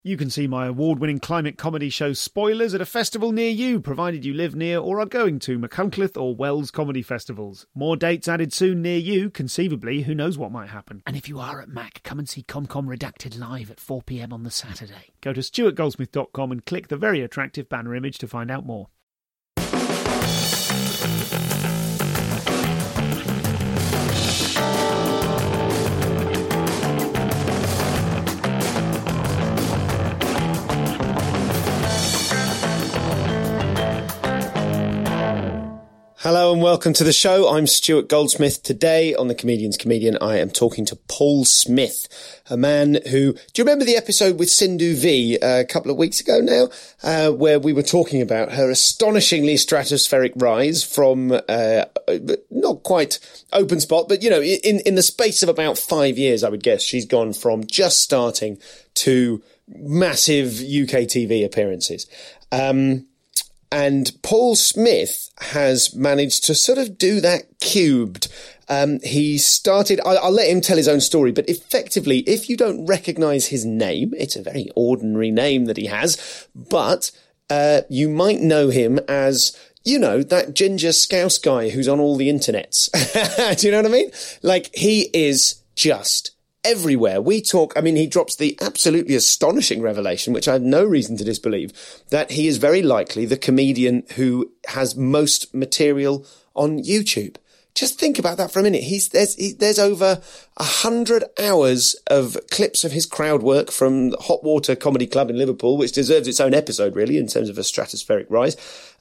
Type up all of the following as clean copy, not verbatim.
You can see my award-winning climate comedy show Spoilers at a festival near you, provided you live near or are going to Machynlleth or Wells comedy festivals. More dates added soon near you, conceivably, who knows what might happen. And if you are at Mac, come and see ComCom Redacted live at 4 p.m. on the Saturday. Go to stuartgoldsmith.com and click the very attractive banner image to find out more. Hello and welcome to the show. I'm Stuart Goldsmith. Today on The Comedian's Comedian, I am talking to Paul Smith, a man who... Do you remember the episode with Sindhu V a couple of weeks ago now, where we were talking about her astonishingly stratospheric rise from not quite open spot, but, you know, in the space of about 5 years, I would guess, she's gone from just starting to massive UK TV appearances. And Paul Smith has managed to sort of do that cubed. He started, I'll let him tell his own story, but effectively, if you don't recognise his name, it's a very ordinary name that he has, but you might know him as, you know, that ginger Scouse guy who's on all the internets. Do you know what I mean? Like, he is just everywhere. We talk, I mean, he drops the absolutely astonishing revelation, which I have no reason to disbelieve, that he is very likely the comedian who has most material on YouTube. Just think about that for a minute. There's over 100 hours of clips of his crowd work from Hot Water Comedy Club in Liverpool, which deserves its own episode, really, in terms of a stratospheric rise.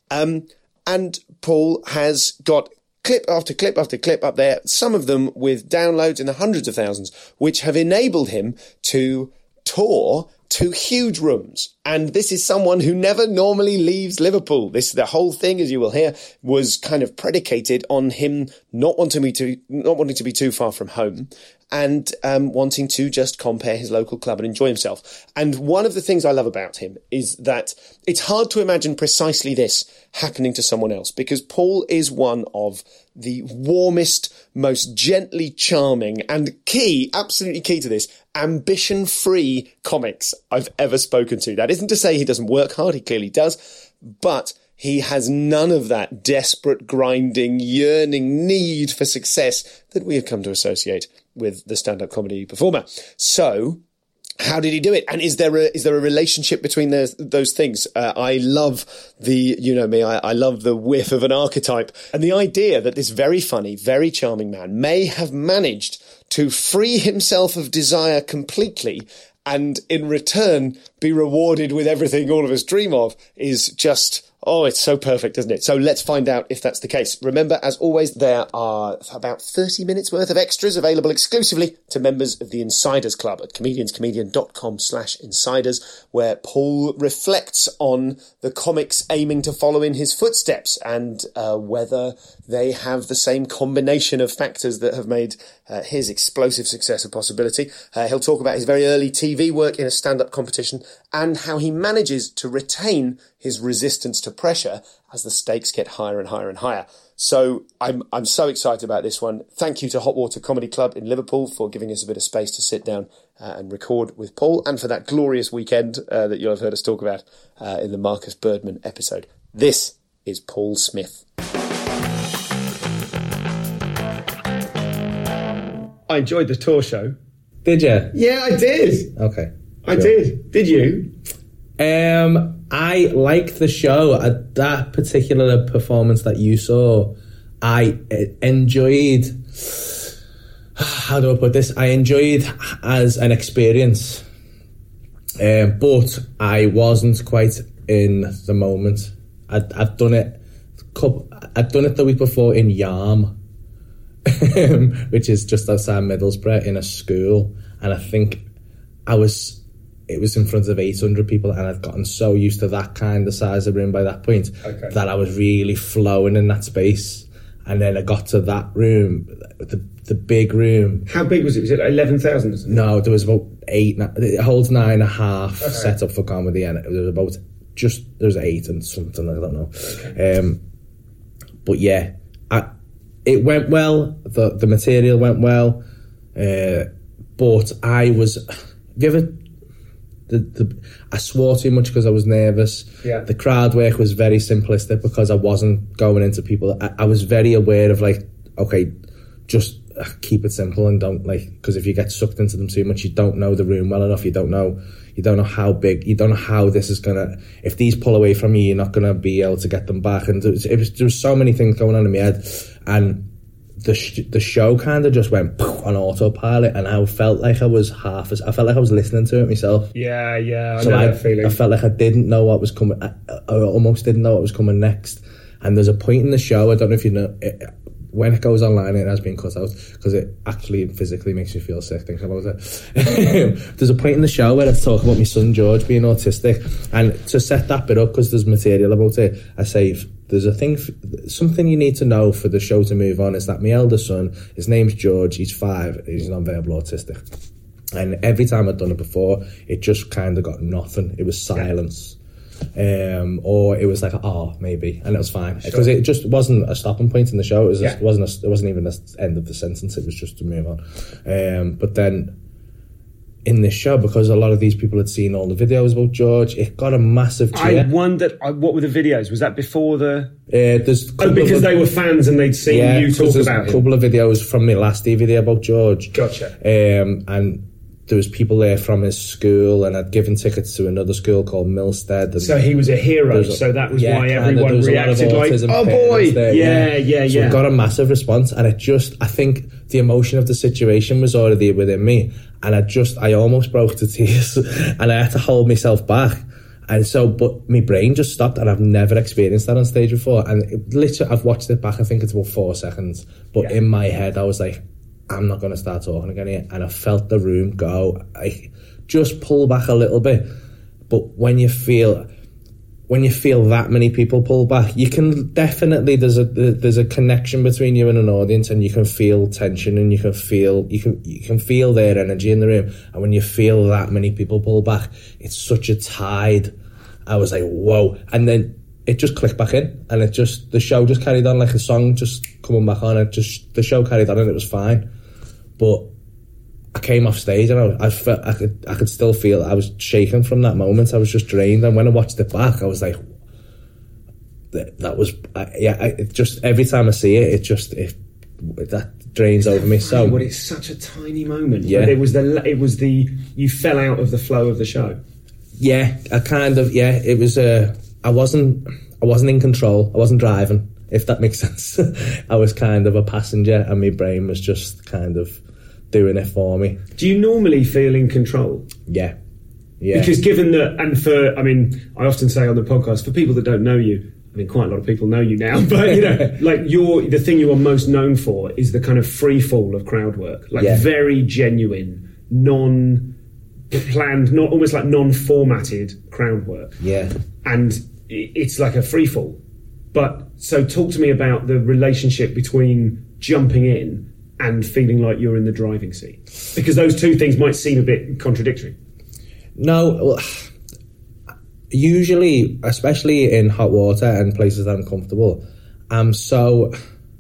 And Paul has got clip after clip after clip up there, some of them with downloads in the hundreds of thousands, which have enabled him to tour to huge rooms. And this is someone who never normally leaves Liverpool. The whole thing, as you will hear, was kind of predicated on him not wanting to be too far from home and wanting to just compare his local club and enjoy himself. And one of the things I love about him is that it's hard to imagine precisely this happening to someone else, because Paul is one of the warmest, most gently charming and absolutely key to this, ambition-free comics I've ever spoken to. That isn't to say he doesn't work hard, he clearly does, but he has none of that desperate, grinding, yearning need for success that we have come to associate with the stand-up comedy performer. So, how did he do it? And is there a relationship between those things? I love I love the whiff of an archetype, and the idea that this very funny, very charming man may have managed to free himself of desire completely and in return be rewarded with everything all of us dream of is just... Oh, it's so perfect, isn't it? So let's find out if that's the case. Remember, as always, there are about 30 minutes worth of extras available exclusively to members of the Insiders Club at comedianscomedian.com/insiders, where Paul reflects on the comics aiming to follow in his footsteps and whether they have the same combination of factors that have made his explosive success a possibility. He'll talk about his very early TV work in a stand-up competition and how he manages to retain his resistance to pressure as the stakes get higher and higher and higher. So I'm so excited about this one. Thank you to Hot Water Comedy Club in Liverpool for giving us a bit of space to sit down and record with Paul, and for that glorious weekend that you'll have heard us talk about in the Marcus Birdman episode. This is Paul Smith. I enjoyed the tour show. Did you? Yeah, I did. Okay. I did. Did you? I liked the show. That particular performance that you saw, I enjoyed... How do I put this? I enjoyed as an experience, but I wasn't quite in the moment. I'd done it the week before in Yarm, which is just outside Middlesbrough, in a school, and I think it was in front of 800 people, and I'd gotten so used to that kind of size of room by that point that I was really flowing in that space. And then I got to that room, the big room. How big was it? Was it 11,000? No, there was about 8. It holds 9.5 set up for comedy, and it was about there's 8 and something, I don't know. Okay. But yeah, it went well. The material went well, but I was. Have you ever I swore too much because I was nervous. Yeah. The crowd work was very simplistic because I wasn't going into people. I was very aware of like, okay, just keep it simple and don't because if you get sucked into them too much, you don't know the room well enough. You don't know how big, you don't know how this is gonna, if these pull away from you, you're not gonna be able to get them back. And there was so many things going on in my head, and the show kind of just went on autopilot, and I felt like I was I felt like I was listening to it myself. Yeah, I So know that feeling. I felt like I didn't know what was coming. I almost didn't know what was coming next. And there's a point in the show, I don't know if you know, when it goes online, it has been cut out because it actually physically makes me feel sick thinking about it. There's a point in the show where I talk about my son George being autistic, and to set that bit up, because there's material about it, I say there's something you need to know for the show to move on is that my eldest son, his name's George, he's 5, he's non-verbal autistic, and every time I'd done it before, it just kind of got nothing. It was silence. Or it was like maybe, and it was fine because it just wasn't a stopping point in the show. It was it wasn't even the end of the sentence. It was just to move on. But then in this show, because a lot of these people had seen all the videos about George, it got a massive cheer. I wondered what were the videos? Was that before the? There's because they were fans and they'd seen you talk about a couple of videos from my last DVD about George. Gotcha. And there was people there from his school, and I'd given tickets to another school called Milstead. And so he was a hero, so that was why everyone reacted like, oh boy! There, yeah. So it got a massive response, and I think the emotion of the situation was already within me, and I almost broke to tears, and I had to hold myself back. And so, but my brain just stopped, and I've never experienced that on stage before. And literally, I've watched it back, I think it's about 4 seconds, but in my head, I was like, I'm not going to start talking again here. And I felt the room go. I just pull back a little bit. But when you feel that many people pull back, you can definitely, there's a connection between you and an audience, and you can feel tension, and you can feel their energy in the room. And when you feel that many people pull back, it's such a tide. I was like, whoa. And then it just clicked back in, and the show just carried on, like the song just coming back on. The show carried on, and it was fine. But I came off stage, and I could still feel I was shaking from that moment. I was just drained, and when I watched it back, I was like, that was it just every time I see it, that drains over me. So, but it's such a tiny moment. Yeah, but it was the you fell out of the flow of the show. Yeah, it was. I wasn't in control. I wasn't driving, if that makes sense. I was kind of a passenger, and my brain was just kind of doing it for me. Do you normally feel in control? Yeah. Because given that, and I often say on the podcast, for people that don't know you, quite a lot of people know you now, but like the thing you are most known for is the kind of free fall of crowd work, very genuine, non-planned, not almost like non-formatted crowd work. Yeah. And it's like a free fall. But so talk to me about the relationship between jumping in and feeling like you're in the driving seat, because those two things might seem a bit contradictory. No, well, usually, especially in hot water and places that I'm comfortable, I'm so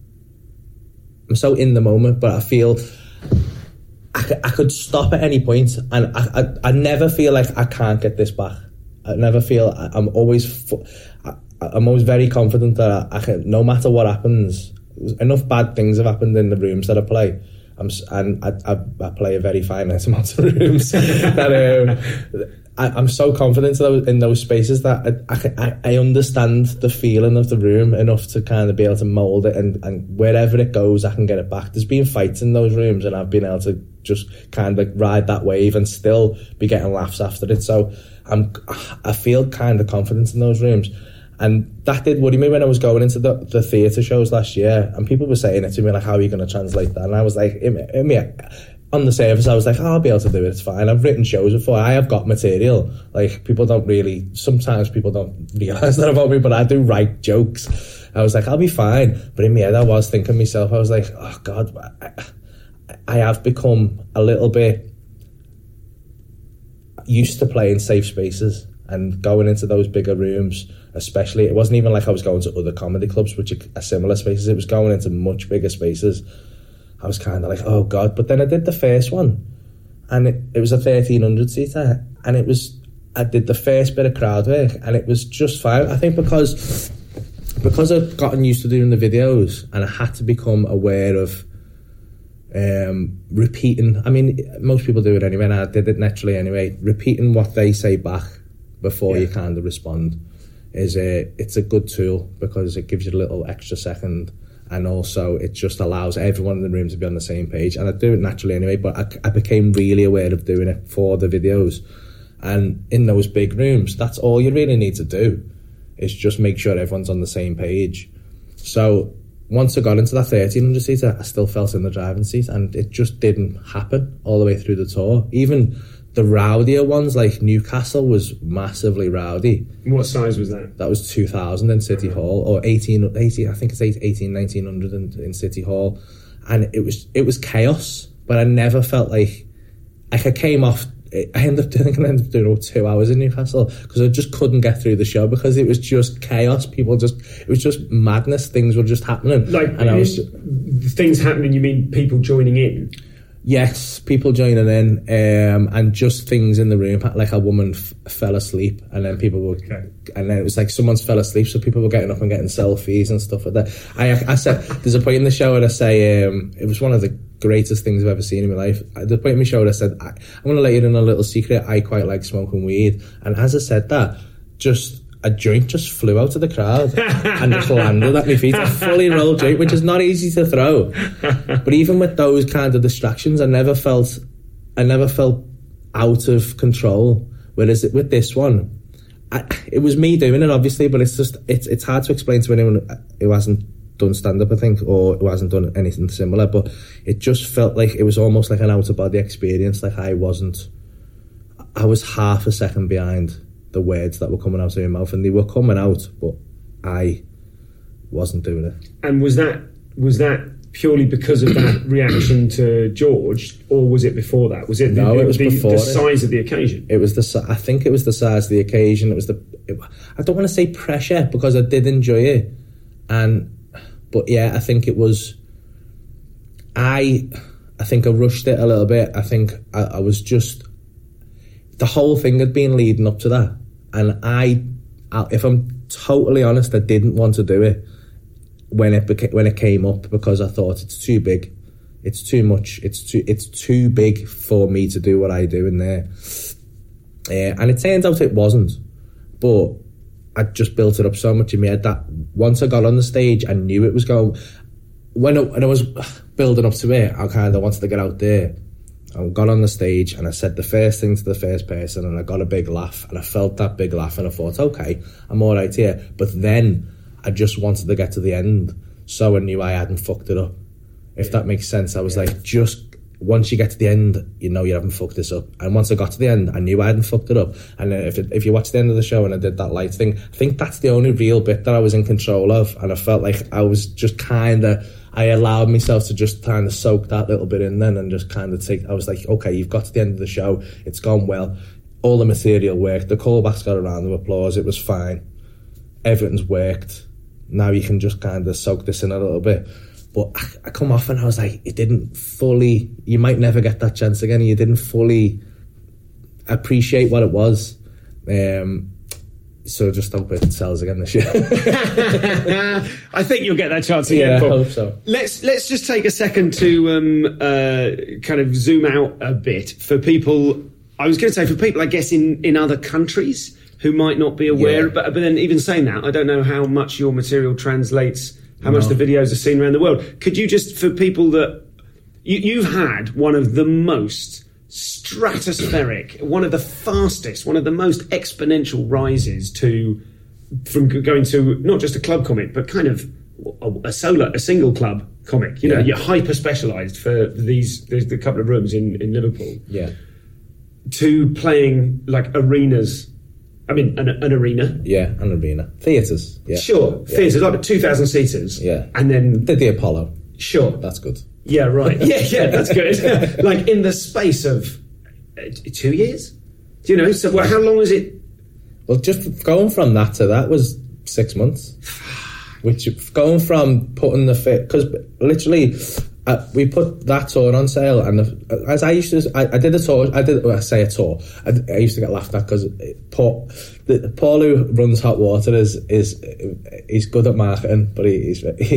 in the moment, but I feel I could stop at any point, and I never feel like I can't get this back. I never feel I'm always very confident that I can, no matter what happens. Enough bad things have happened in the rooms that I play. I play a very finite amount of rooms. That I'm so confident in those spaces that I understand the feeling of the room enough to kind of be able to mould it, and wherever it goes, I can get it back. There's been fights in those rooms, and I've been able to just kind of ride that wave and still be getting laughs after it. So I feel kind of confident in those rooms. And that did worry me when I was going into the theatre shows last year, and people were saying it to me like, how are you going to translate that? And I was like, on the surface, I was like, I'll be able to do it, it's fine. I've written shows before, I have got material. Like, sometimes people don't realise that about me, but I do write jokes. I was like, I'll be fine. But in my head, I was thinking myself, I was like, oh God, I have become a little bit used to playing safe spaces and going into those bigger rooms. Especially, it wasn't even like I was going to other comedy clubs, which are similar spaces. It was going into much bigger spaces. I was kind of like, oh God. But then I did the first one, and it was a 1,300 seater, and I did the first bit of crowd work, and it was just fine. I think because I'd gotten used to doing the videos, and I had to become aware of repeating. I mean, most people do it anyway, and I did it naturally anyway. Repeating what they say back before you kind of respond it's a good tool, because it gives you a little extra second, and also it just allows everyone in the room to be on the same page. And I do it naturally anyway, but I became really aware of doing it for the videos. And in those big rooms, that's all you really need to do, is just make sure everyone's on the same page. So once I got into that 1300 seater, I still felt in the driving seat, and it just didn't happen all the way through the tour. Even the rowdier ones, like Newcastle, was massively rowdy. What size was that? That was 2,000 in City Hall, or 18, I think it's 1900 in City Hall. And it was chaos, but I never felt like I came off. I ended up doing 2 hours in Newcastle, because I just couldn't get through the show, because it was just chaos. It was just madness. Things were just happening. Things happening, you mean people joining in? Yes, people joining in, and just things in the room. Like a woman fell asleep, and then people were, and then it was like someone's fell asleep, so people were getting up and getting selfies and stuff like that. I said, there's a point in the show where I say, it was one of the greatest things I've ever seen in my life. At the point in the show where I said, I'm going to let you in a little secret, I quite like smoking weed. And as I said that, just a joint just flew out of the crowd and just landed at my feet. A fully rolled joint, which is not easy to throw. But even with those kind of distractions, I never felt out of control. Whereas with this one, it was me doing it, obviously, but it's hard to explain to anyone who hasn't done stand-up, I think, or who hasn't done anything similar. But it just felt like it was almost like an out-of-body experience. Like I was half a second behind the words that were coming out of my mouth, and they were coming out, but I wasn't doing it. And was that purely because of that reaction to George, or was it before that? Was it before the size of the occasion? It was I think it was the size of the occasion. It was I don't want to say pressure, because I did enjoy it, but yeah, I think it was. I think I rushed it a little bit. I think I was just. The whole thing had been leading up to that, and I if I'm totally honest, I didn't want to do it when it came up, because I thought it's too big, it's too much, it's too big for me to do what I do in there. And it turns out it wasn't, but I just built it up so much in my head that once I got on the stage, I knew it was going. When I was building up to it, I kind of wanted to get out there. I got on the stage and I said the first thing to the first person, and I got a big laugh, and I felt that big laugh, and I thought, okay, I'm all right here. But then I just wanted to get to the end, so I knew I hadn't fucked it up. If that makes sense, I was like, just once you get to the end, you know you haven't fucked this up. And once I got to the end, I knew I hadn't fucked it up. And if you watch the end of the show and I did that light thing, I think that's the only real bit that I was in control of, and I felt like I was just I allowed myself to just kind of soak that little bit in then, and just kind of I was like, okay, you've got to the end of the show, it's gone well, all the material worked, the callbacks got a round of applause, it was fine, everything's worked, now you can just kind of soak this in a little bit. But I come off and I was like, it didn't fully, you might never get that chance again, you didn't fully appreciate what it was. So just hope it sells again this year. I think you'll get that chance again. Yeah, I hope so. Let's just take a second to kind of zoom out a bit for people. I was going to say for people, I guess, in other countries who might not be aware. Yeah. But then even saying that, I don't know how much your material translates, how much the videos are seen around the world. Could you just, for people that you've had one of the most stratospheric, one of the fastest, one of the most exponential rises from going to not just a club comic, but kind of a single club comic. You know, you're hyper specialised for the couple of rooms in Liverpool. Yeah. To playing like arenas. I mean, an arena. Yeah, an arena. Theatres. Yeah. Sure, theatres, like 2,000 seaters. Yeah. And then the Apollo. Sure. That's good. Yeah, right. Yeah, that's good. Like in the space of 2 years? Do you know? So how long was it? Well, just going from that to that was 6 months. Which, going from putting the fit, because literally we put that tour on sale, and as I used to, I did a tour. I say a tour. I used to get laughed at because Paul, who runs Hot Water, he's good at marketing, but he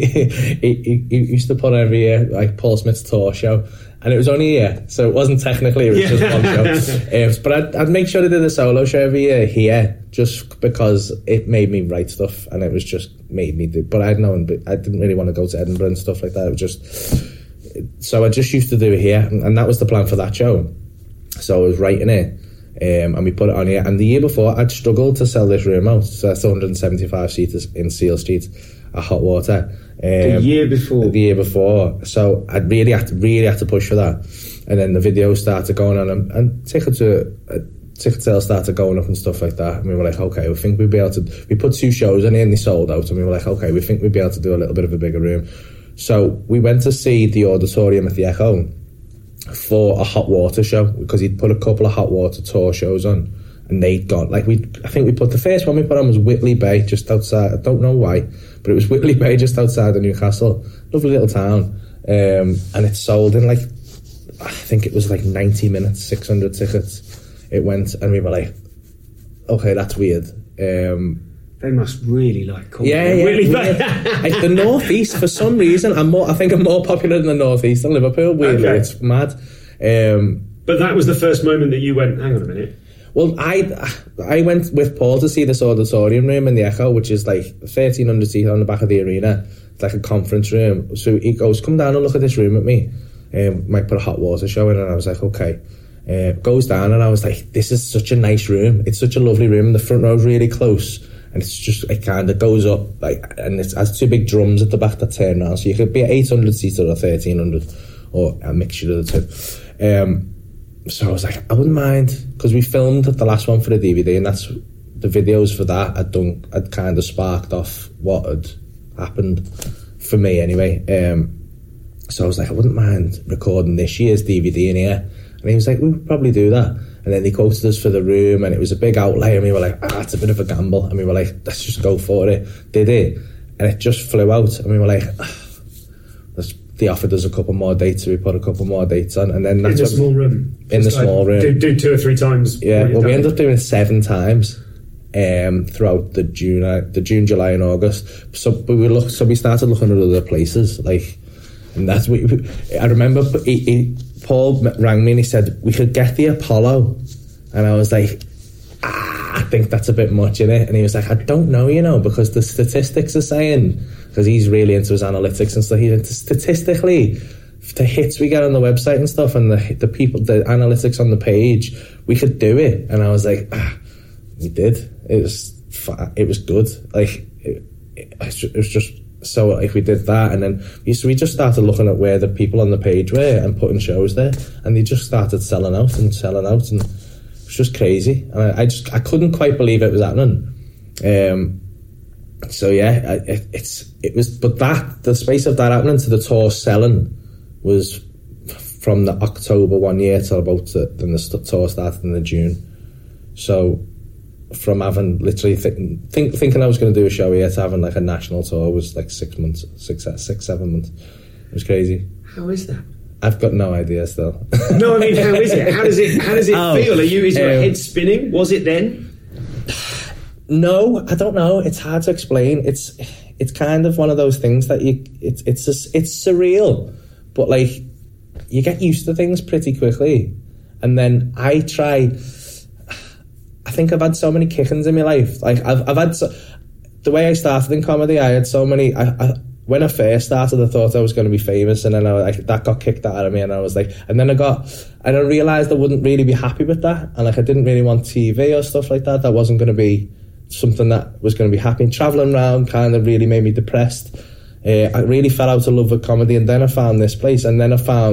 used to put every year like Paul Smith's tour show, and it was only a year, so it wasn't technically, it was just one show. But I'd make sure I did a solo show every year here, just because it made me write stuff, and it was just made me do. But I didn't really want to go to Edinburgh and stuff like that. It was just, so I just used to do it here, and that was the plan for that show. So I was writing it, and we put it on here. And the year before, I'd struggled to sell this room out. So that's 175 seaters in Seal Street at Hot Water. The year before. So I really had to push for that. And then the videos started going on, and ticket sales started going up and stuff like that. And we were like, okay, we think we'd be able to. We put 2 shows on it, and they sold out. And we were like, okay, we think we'd be able to do a little bit of a bigger room. So we went to see the Auditorium at the Echo for a Hot Water show, because he'd put a couple of Hot Water tour shows on, and they'd gone, I think we put the first one we put on was Whitley Bay, just outside, I don't know why, but it was Whitley Bay just outside of Newcastle, lovely little town, and it sold in I think it was 90 minutes, 600 tickets it went, and we were like, okay, that's weird. They must really like comedy. Yeah. Like the North East, for some reason, I think I'm more popular in the North East than Liverpool. Weirdly, okay. It's mad. But that was the first moment that you went, hang on a minute. Well, I went with Paul to see this Auditorium room in the Echo, which is 1,300 seats on the back of the arena. It's like a conference room. So he goes, come down and look at this room with me. Might put a Hot Water show in, and I was like, okay. Goes down, and I was like, this is such a nice room. It's such a lovely room. The front row's really close. And it's just, it kind of goes up, and it has 2 big drums at the back that turn around. So you could be 800 seater or 1,300, or a mixture of the 2. So I was like, I wouldn't mind, because we filmed the last one for the DVD, and that's the videos for that had kind of sparked off what had happened for me anyway. So I was like, I wouldn't mind recording this year's DVD in here. And he was like, we could probably do that. And then they quoted us for the room, and it was a big outlay, and we were like, it's a bit of a gamble. And we were like, let's just go for it. Did it. And it just flew out. And we were like, they offered us a couple more dates, so we put a couple more dates on. And then that's in the small room. In the small room. Do 2 or 3 times. Yeah, well, we ended up doing it 7 times throughout the June, July, and August. So we started looking at other places, and that's what I remember. Paul rang me and he said, we could get the Apollo. And I was like, I think that's a bit much, innit? And he was like, I don't know, because the statistics are saying, because he's really into his analytics and stuff, he's into statistically, the hits we get on the website and stuff, and the people, the analytics on the page, we could do it. And I was like, we did. It was good. It was just, so we did that, and then we just started looking at where the people on the page were and putting shows there, and they just started selling out, and it was just crazy. And I couldn't quite believe it was happening. So yeah, it was, but the space of that happening to the tour selling was from the October one year till about then the tour started in the June. So from having literally thinking I was going to do a show here to having a national tour was 6 months, 7 months. It was crazy. How is that? I've got no idea still. No, I mean, how is it? How does it feel? Is your head spinning? Was it then? No, I don't know. It's hard to explain. It's kind of one of those things that it's surreal, but you get used to things pretty quickly. And then I think I've had so many kick-ins in my life. I've had the way I started in comedy. I had so many. When I first started, I thought I was going to be famous, and then that got kicked out of me, and I was and then I realised I wouldn't really be happy with that, and I didn't really want TV or stuff like that. That wasn't going to be something that was going to be happening. Travelling around kind of really made me depressed. I really fell out of love with comedy, and then I found this place, and then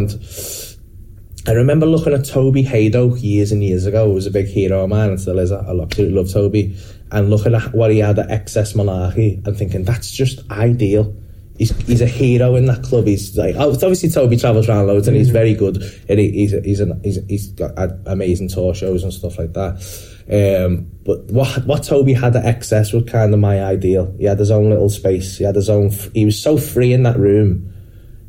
I remember looking at Toby Haydock years and years ago. He was a big hero of mine, and still is. I absolutely love Toby. And looking at what he had at Excess Monarchy and thinking, that's just ideal. He's a hero in that club. He's obviously Toby travels around loads, and he's very good. And he's got amazing tour shows and stuff like that. But what Toby had at Excess was kind of my ideal. He had his own little space. He was so free in that room.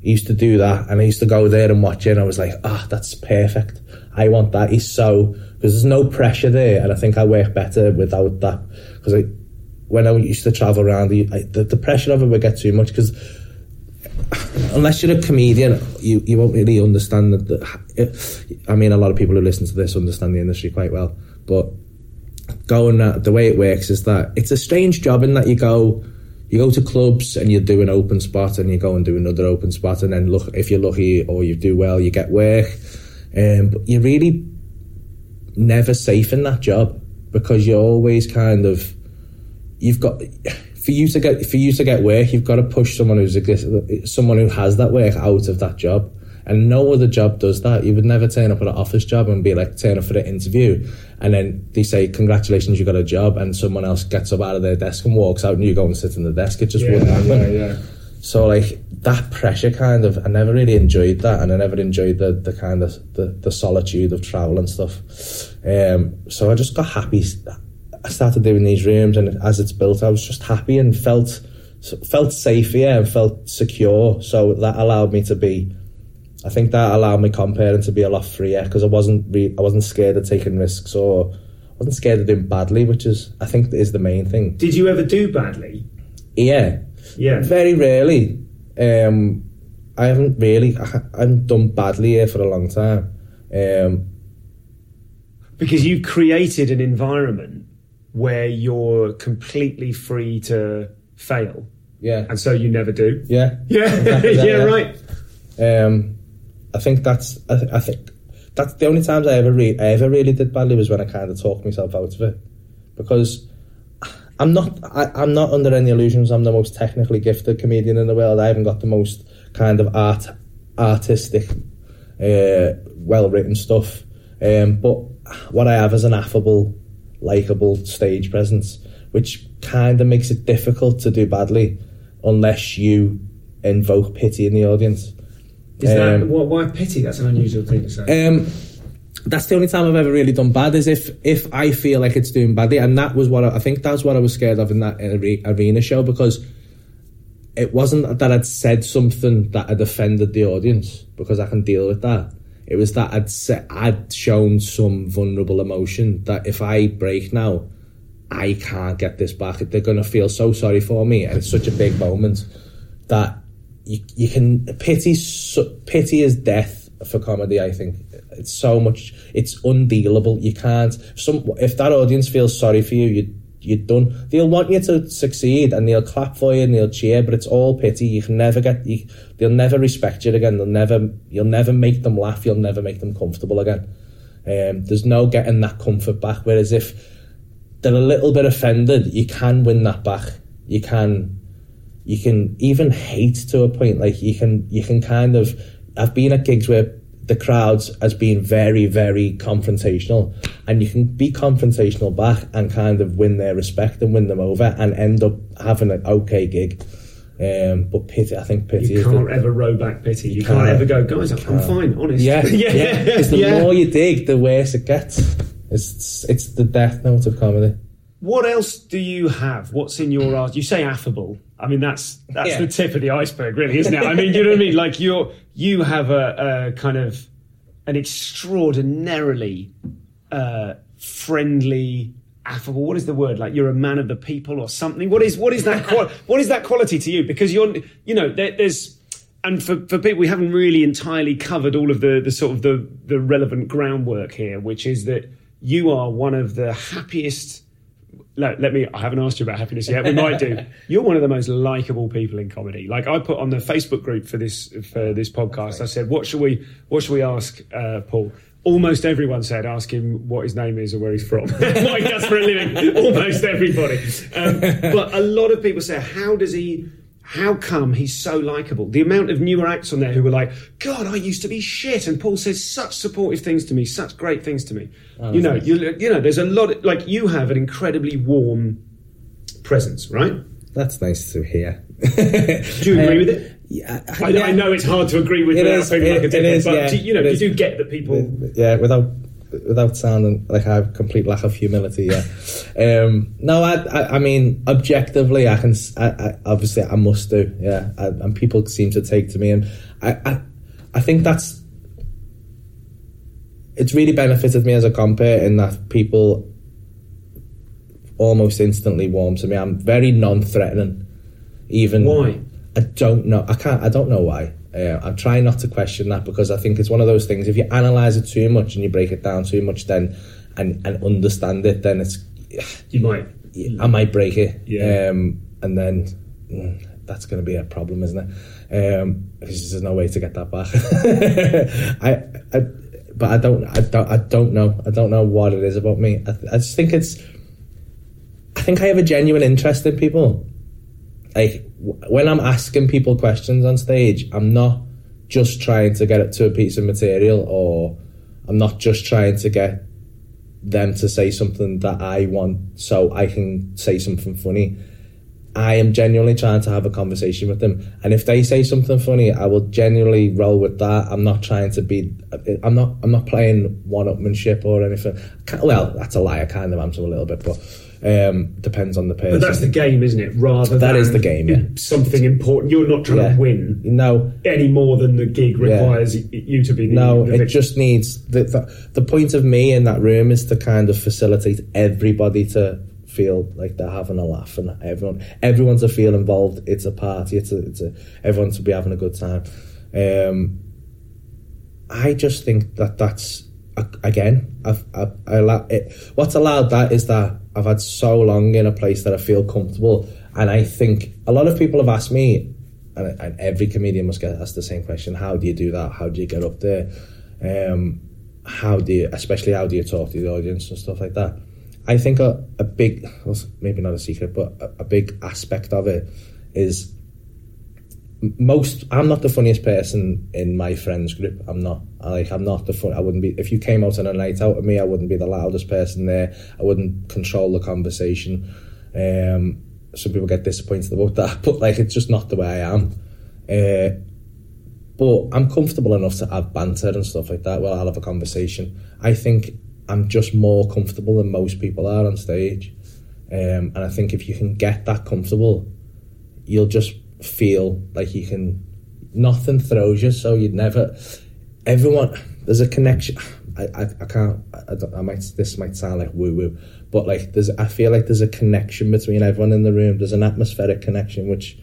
He used to do that, and I used to go there and watch it, and I was like, that's perfect. I want that. Because there's no pressure there, and I think I work better without that. Because when I used to travel around, the pressure of it would get too much, because unless you're a comedian, you won't really understand that. I mean, a lot of people who listen to this understand the industry quite well, but the way it works is that it's a strange job in that you go to clubs and you do an open spot and you go and do another open spot, and then look, if you're lucky or you do well, you get work. But you're really never safe in that job, because you're always kind of, for you to get work, you've got to push someone who has that work out of that job. And no other job does that. You would never turn up at an office job and be like, turn up for the interview, and then they say, congratulations, you got a job, and someone else gets up out of their desk and walks out and you go and sit in the desk. It just wouldn't happen. Yeah. So like that pressure kind of, I never really enjoyed that, and I never enjoyed the kind of the solitude of travel and stuff. So I just got happy. I started doing these rooms, and as it's built, I was just happy and felt safe, and felt secure. So that allowed me to be, I think that allowed me comparing to be a lot freer, because I wasn't scared of taking risks, or I wasn't scared of doing badly, which I think is the main thing. Did you ever do badly? Yeah. Very rarely. I haven't done badly here for a long time. Because you've created an environment where you're completely free to fail. Yeah. And so you never do. Yeah. Yeah. Exactly that, yeah, right. I think that's the only times I ever really did badly was when I kind of talked myself out of it, because I'm not under any illusions I'm the most technically gifted comedian in the world. I haven't got the most kind of artistic, well-written stuff, but what I have is an affable, likeable stage presence, which kind of makes it difficult to do badly unless you invoke pity in the audience. Is that why pity? That's an unusual thing to say. That's the only time I've ever really done bad, is if I feel like it's doing badly, and that was what I think that's what I was scared of in that arena show, because it wasn't that I'd said something that had offended the audience, because I can deal with that. It was that I'd shown some vulnerable emotion that if I break now, I can't get this back. They're going to feel so sorry for me, and it's such a big moment that you can pity is death for comedy. I think it's so much, it's undealable. You can't, if that audience feels sorry for you, you're done. They'll want you to succeed and they'll clap for you and they'll cheer, but it's all pity. You can never they'll never respect you again. You'll never make them laugh. You'll never make them comfortable again. There's no getting that comfort back. Whereas if they're a little bit offended, you can win that back. You can even hate to a point. Like you can kind of, I've been at gigs where the crowds has been very, very confrontational, and you can be confrontational back and kind of win their respect and win them over and end up having an okay gig. But pity, I think pity. You can't ever row back pity. You can't ever go, guys, I'm fine, honest. Yeah. Because the more you dig, the worse it gets. It's the death note of comedy. What else do you have? What's in your art? You say affable. I mean, that's the tip of the iceberg, really, isn't it? I mean, you know what I mean? Like you have a kind of an extraordinarily friendly, affable. What is the word? Like you're a man of the people or something. What is that? What is that quality to you? Because there's. And for people, we haven't really entirely covered all of the sort of the relevant groundwork here, which is that you are one of the happiest. I haven't asked you about happiness yet. We might do. You're one of the most likable people in comedy. Like I put on the Facebook group for this podcast, I said, what should we ask Paul? Almost everyone said, ask him what his name is or where he's from. What he does for a living. Almost everybody. But a lot of people say, how come he's so likeable? The amount of newer acts on there who were like, God, I used to be shit, and Paul says such supportive things to me, such great things to me. Oh, there's a lot. Like you have an incredibly warm presence, right? That's nice to hear. Do you agree with it? Yeah, I know it's hard to agree with. It is. It is. But you do get that people. Yeah, without without sounding like I have a complete lack of humility, no, I mean, objectively, I obviously I must do, and people seem to take to me, and I think it's really benefited me as a compere in that people almost instantly warm to me. I'm very non-threatening. Even why? I don't know. I don't know why. I'm trying not to question that, because I think it's one of those things. If you analyse it too much and you break it down too much, then and understand it, then I might break it. Yeah. And then that's going to be a problem, isn't it? Because there's no way to get that back. But I don't know. I don't know what it is about me. I just think I think I have a genuine interest in people. Like, when I'm asking people questions on stage, I'm not just trying to get it to a piece of material, or I'm not just trying to get them to say something that I want so I can say something funny. I am genuinely trying to have a conversation with them, and if they say something funny, I will genuinely roll with that. I'm not trying to be. I'm not playing one-upmanship or anything. Well, that's a lie. I kind of am to a little bit, but depends on the person. But that's the game, isn't it? That is the game. Yeah, something important. You're not trying to win. No, any more than the gig requires you to be. It just needs the point of me in that room is to kind of facilitate everybody to feel like they're having a laugh, and everyone to feel involved. It's a party. It's everyone to be having a good time. I just think that's again. What's allowed that is that I've had so long in a place that I feel comfortable, and I think a lot of people have asked me, and every comedian must get asked the same question: how do you do that? How do you get up there? How do you talk to the audience and stuff like that? I think a big, well, maybe not a secret, but a big aspect of it is I'm not the funniest person in my friends group. I'm not the fun. I wouldn't be, if you came out on a night out with me, I wouldn't be the loudest person there. I wouldn't control the conversation. Some people get disappointed about that, but like, it's just not the way I am. But I'm comfortable enough to have banter and stuff like that. Well, I'll have a conversation. I think I'm just more comfortable than most people are on stage. And I think if you can get that comfortable, you'll just feel like you can, nothing throws you, so you'd never, everyone, there's a connection. This might sound like woo-woo, but like I feel like there's a connection between everyone in the room. There's an atmospheric connection, which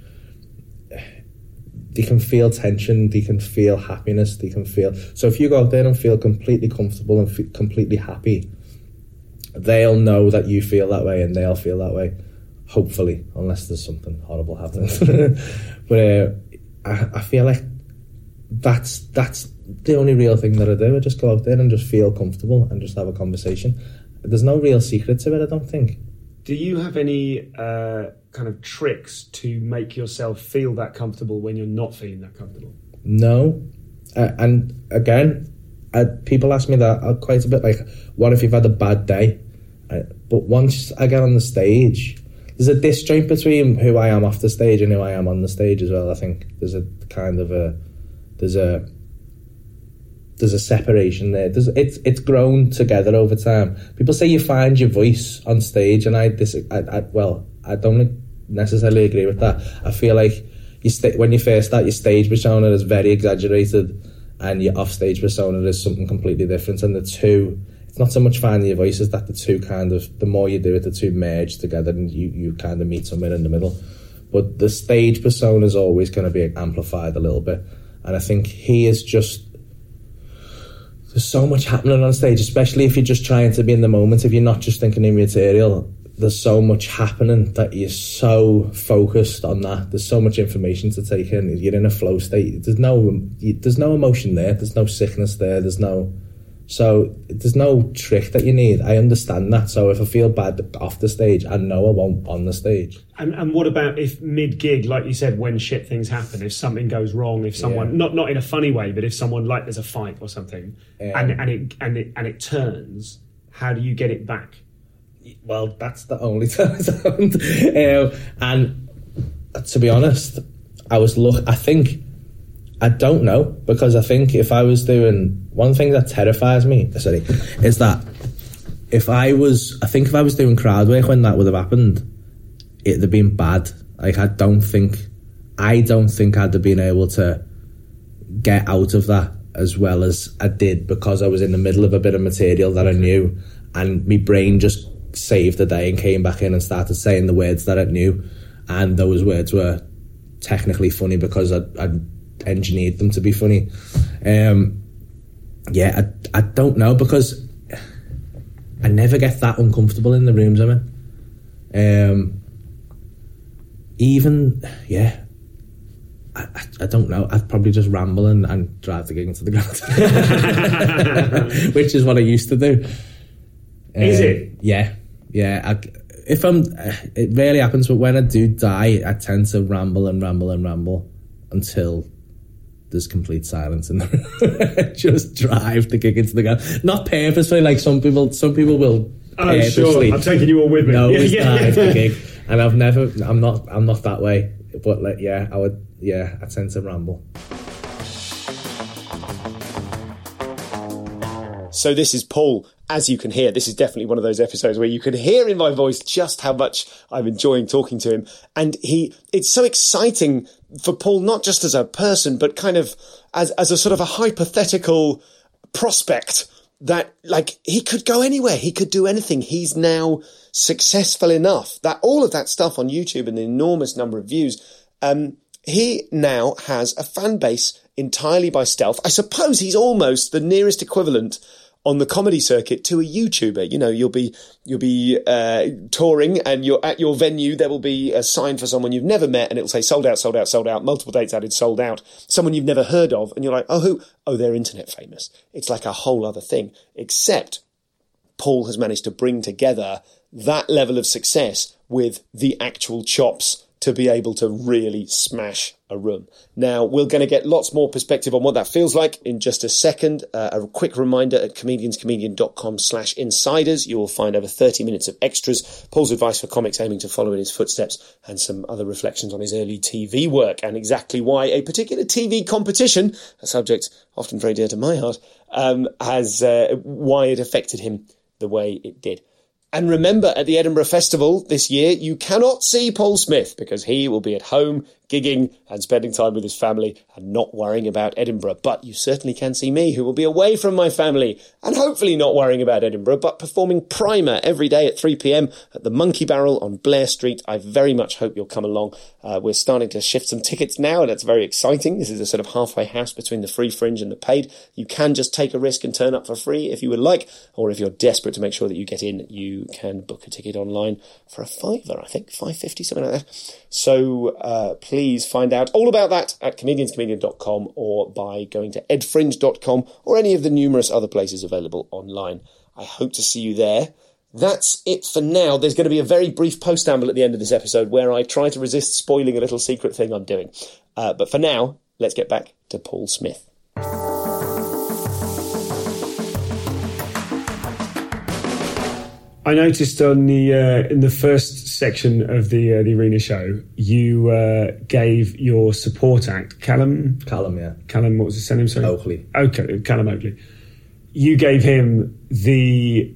they can feel tension, they can feel happiness, they can feel... So if you go out there and feel completely comfortable and completely happy, they'll know that you feel that way, and they'll feel that way, hopefully, unless there's something horrible happening. But I feel like that's the only real thing that I do. I just go out there and just feel comfortable and just have a conversation. There's no real secret to it, I don't think. Do you have any kind of tricks to make yourself feel that comfortable when you're not feeling that comfortable? No. And again, people ask me that quite a bit, like, what if you've had a bad day? But once I get on the stage, there's a disjoint between who I am off the stage and who I am on the stage as well. I think there's a kind of there's a separation there. It's grown together over time. People say you find your voice on stage, and I don't necessarily agree with that. I feel like when you first start, your stage persona is very exaggerated, and your off-stage persona is something completely different. And the two, it's not so much finding your voice, is that the two kind of, the more you do it, the two merge together, and you kind of meet somewhere in the middle. But the stage persona is always going to be amplified a little bit, and I think he is just... There's so much happening on stage, especially if you're just trying to be in the moment. If you're not just thinking in material, there's so much happening that you're so focused on that. There's so much information to take in. You're in a flow state. There's no emotion there. There's no sickness there. There's no trick that you need. I understand that. So if I feel bad off the stage, I know I won't on the stage. And what about if mid-gig, like you said, when shit things happen, if something goes wrong, if someone, not in a funny way, but if someone, like there's a fight or something, and it turns, how do you get it back? Well, that's the only time it's happened. And to be honest, I think I don't know, because I think if I was doing... One thing that terrifies me, is that if I was doing crowd work when that would have happened, it'd have been bad. Like, I don't think I'd have been able to get out of that as well as I did, because I was in the middle of a bit of material that I knew, and my brain just saved the day and came back in and started saying the words that I knew, and those words were technically funny because I'd engineered them to be funny. I don't know, because I never get that uncomfortable in the rooms I'm in. I don't know. I'd probably just ramble and drive the gig into the ground, which is what I used to do. Is it? Yeah. It rarely happens, but when I do die, I tend to ramble until there's complete silence in the room. Just drive the gig into the ground. Not purposefully, like some people will. Oh, sure. I'm taking you all with me. No, drive the gig, and I'm not that way. But I tend to ramble. So this is Paul. As you can hear, this is definitely one of those episodes where you can hear in my voice just how much I'm enjoying talking to him. And it's so exciting for Paul, not just as a person, but kind of as a sort of a hypothetical prospect that, like, he could go anywhere. He could do anything. He's now successful enough that all of that stuff on YouTube and the enormous number of views, he now has a fan base entirely by stealth. I suppose he's almost the nearest equivalent on the comedy circuit to a YouTuber. You know, you'll be touring, and you're at your venue. There will be a sign for someone you've never met, and it'll say sold out, sold out, sold out, multiple dates added, sold out. Someone you've never heard of, and you're like, oh, who? Oh, they're internet famous. It's like a whole other thing. Except Paul has managed to bring together that level of success with the actual chops to be able to really smash a room. Now, we're going to get lots more perspective on what that feels like in just a second. A quick reminder, at comedianscomedian.com/insiders, you will find over 30 minutes of extras, Paul's advice for comics aiming to follow in his footsteps, and some other reflections on his early TV work and exactly why a particular TV competition, a subject often very dear to my heart, why it affected him the way it did. And remember, at the Edinburgh Festival this year, you cannot see Paul Smith because he will be at home gigging and spending time with his family and not worrying about Edinburgh. But you certainly can see me, who will be away from my family and hopefully not worrying about Edinburgh, but performing Primer every day at 3 p.m. at the Monkey Barrel on Blair Street. I very much hope you'll come along. We're starting to shift some tickets now, and it's very exciting. This is a sort of halfway house between the free fringe and the paid. You can just take a risk and turn up for free if you would like, or if you're desperate to make sure that you get in, you can book a ticket online for a £5, I think, $5.50, something like that. So please find out all about that at comedianscomedian.com or by going to edfringe.com or any of the numerous other places available online. I hope to see you there. That's it for now. There's going to be a very brief post-amble at the end of this episode where I try to resist spoiling a little secret thing I'm doing. But for now, let's get back to Paul Smith. I noticed on the in the first section of the arena show, you gave your support act, Callum. Yeah. Callum, what was his surname? Sorry, Oakley. Okay, Callum Oakley. You gave him the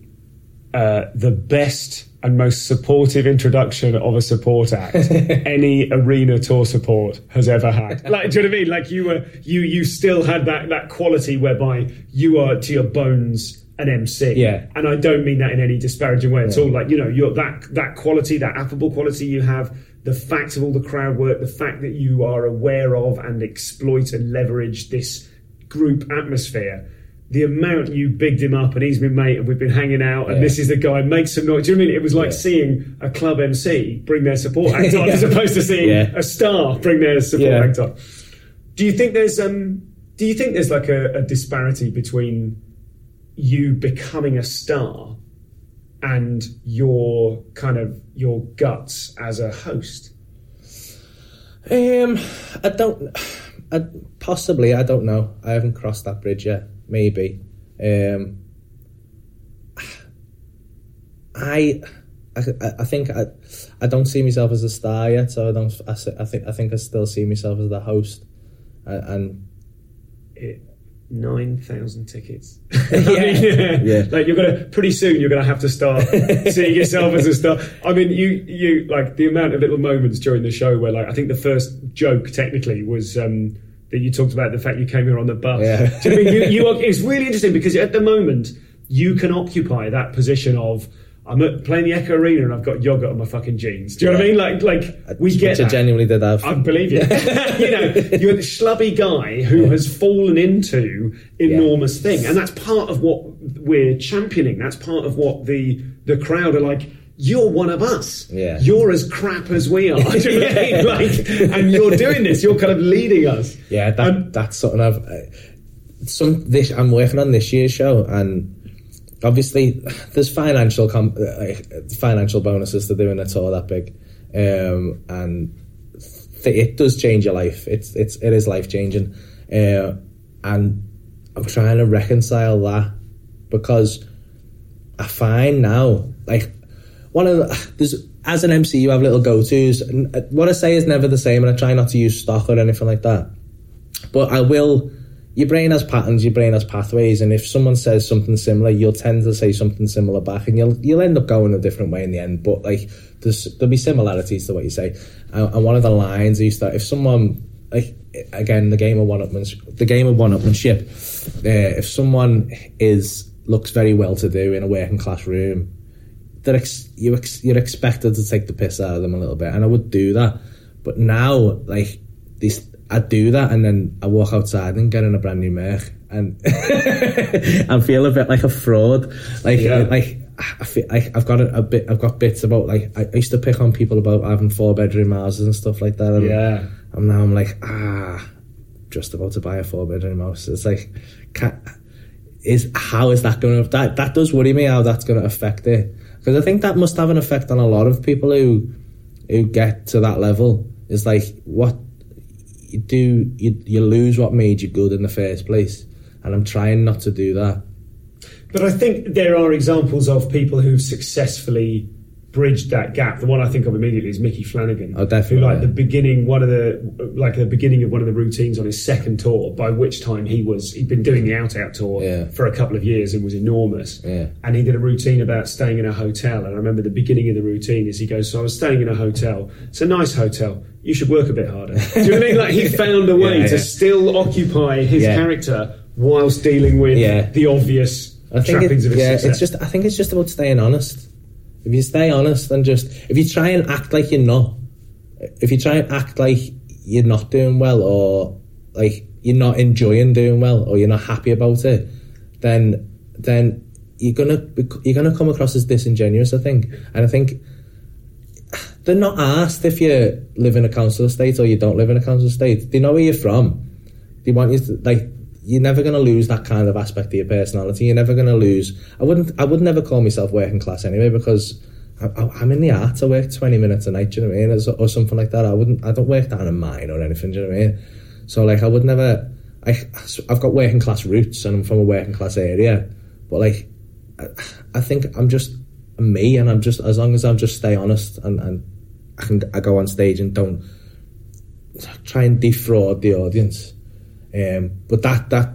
best and most supportive introduction of a support act any arena tour support has ever had. Like, do you know what I mean? Like, you still had that quality whereby you are to your bones an MC. Yeah. And I don't mean that in any disparaging way at all. Like, you know, you're that quality, that affable quality you have, the fact of all the crowd work, the fact that you are aware of and exploit and leverage this group atmosphere. The amount you bigged him up and he's been mate and we've been hanging out and this is the guy, make some noise. Do you know what I mean? It was like seeing a club MC bring their support act on as opposed to seeing a star bring their support act on. Do you think there's like a disparity between you becoming a star and your guts as a host? I don't know. I haven't crossed that bridge yet. Maybe. I think I don't see myself as a star yet, so I think I still see myself as the host, and 9,000 tickets. Yeah. Like pretty soon you're gonna have to start seeing yourself as a star. I mean, you like the amount of little moments during the show where, like, I think the first joke technically was that you talked about the fact you came here on the bus. Yeah. Do you know what I mean? It's really interesting because at the moment you can occupy that position of, I'm playing the Echo Arena and I've got yogurt on my fucking jeans. Do you know what I mean? Like we get that. I genuinely did have. I believe you. You're the schlubby guy who has fallen into enormous thing, and that's part of what we're championing. That's part of what the crowd are like. You're one of us. Yeah. You're as crap as we are. Do you know what I mean? Like, and you're doing this. You're kind of leading us. Yeah, that's something I'm working on this year's show, and obviously there's financial bonuses to doing a tour that big, and it does change your life. It is life changing, and I'm trying to reconcile that, because I find now, like, as an MC you have little go-tos. What I say is never the same, and I try not to use stock or anything like that, but I will. Your brain has patterns, your brain has pathways, and if someone says something similar, you'll tend to say something similar back, and you'll end up going a different way in the end. But like, there'll be similarities to what you say. And one of the lines is that if someone, like, again, the game of one-upmanship, if someone looks very well-to-do in a working class room, you're expected to take the piss out of them a little bit, and I would do that. But now, like, I do that, and then I walk outside and get in a brand new Merc, and and feel a bit like a fraud. Like I feel like I've got bits about, like, I used to pick on people about having 4-bedroom houses and stuff like that. And now I'm like, just about to buy a 4-bedroom house. It's like, how is that going to? That does worry me, how that's going to affect it, because I think that must have an effect on a lot of people who get to that level. It's like, what you lose what made you good in the first place, and I'm trying not to do that. But I think there are examples of people who've successfully bridged that gap. The one I think of immediately is Mickey Flanagan. Oh, definitely. Who, the beginning of one of the routines on his second tour, by which time he'd been doing the Out tour for a couple of years and was enormous. Yeah. And he did a routine about staying in a hotel. And I remember the beginning of the routine is he goes, so I was staying in a hotel. It's a nice hotel. You should work a bit harder. Do you know what I mean? Like, he found a way to still occupy his character whilst dealing with the obvious trappings of his success. I think it's just about staying honest. If you stay honest and if you try and act like you're not, if you try and act like you're not doing well, or like you're not enjoying doing well, or you're not happy about it, then you're gonna come across as disingenuous, I think. And I think they're not asked if you live in a council estate or you don't live in a council estate. They know where you're from. They want you to, like, you're never going to lose that kind of aspect of your personality. You're never going to lose. I would never call myself working class anyway, because I'm in the arts. I work 20 minutes a night, do you know what I mean? Or something like that. I don't work down in mine or anything, do you know what I mean? So, like, I would never, I've got working class roots and I'm from a working class area, but, like, I think I'm just me, and I'm just, as long as I just stay honest and I go on stage and don't try and defraud the audience. But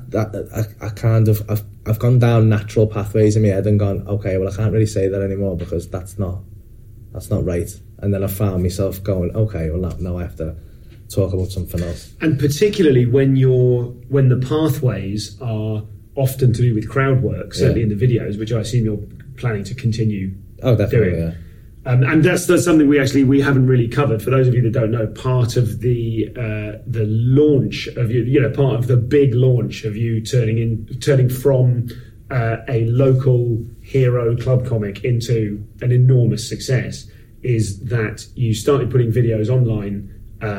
I kind of, I've gone down natural pathways in my head and gone, okay, well, I can't really say that anymore because that's not right. And then I found myself going, okay, well, now I have to talk about something else. And particularly when the pathways are often to do with crowd work, certainly in the videos, which I assume you're planning to continue definitely, doing. And that's something we haven't really covered. For those of you that don't know, part of the launch of part of the big launch of you turning from a local hero club comic into an enormous success is that you started putting videos online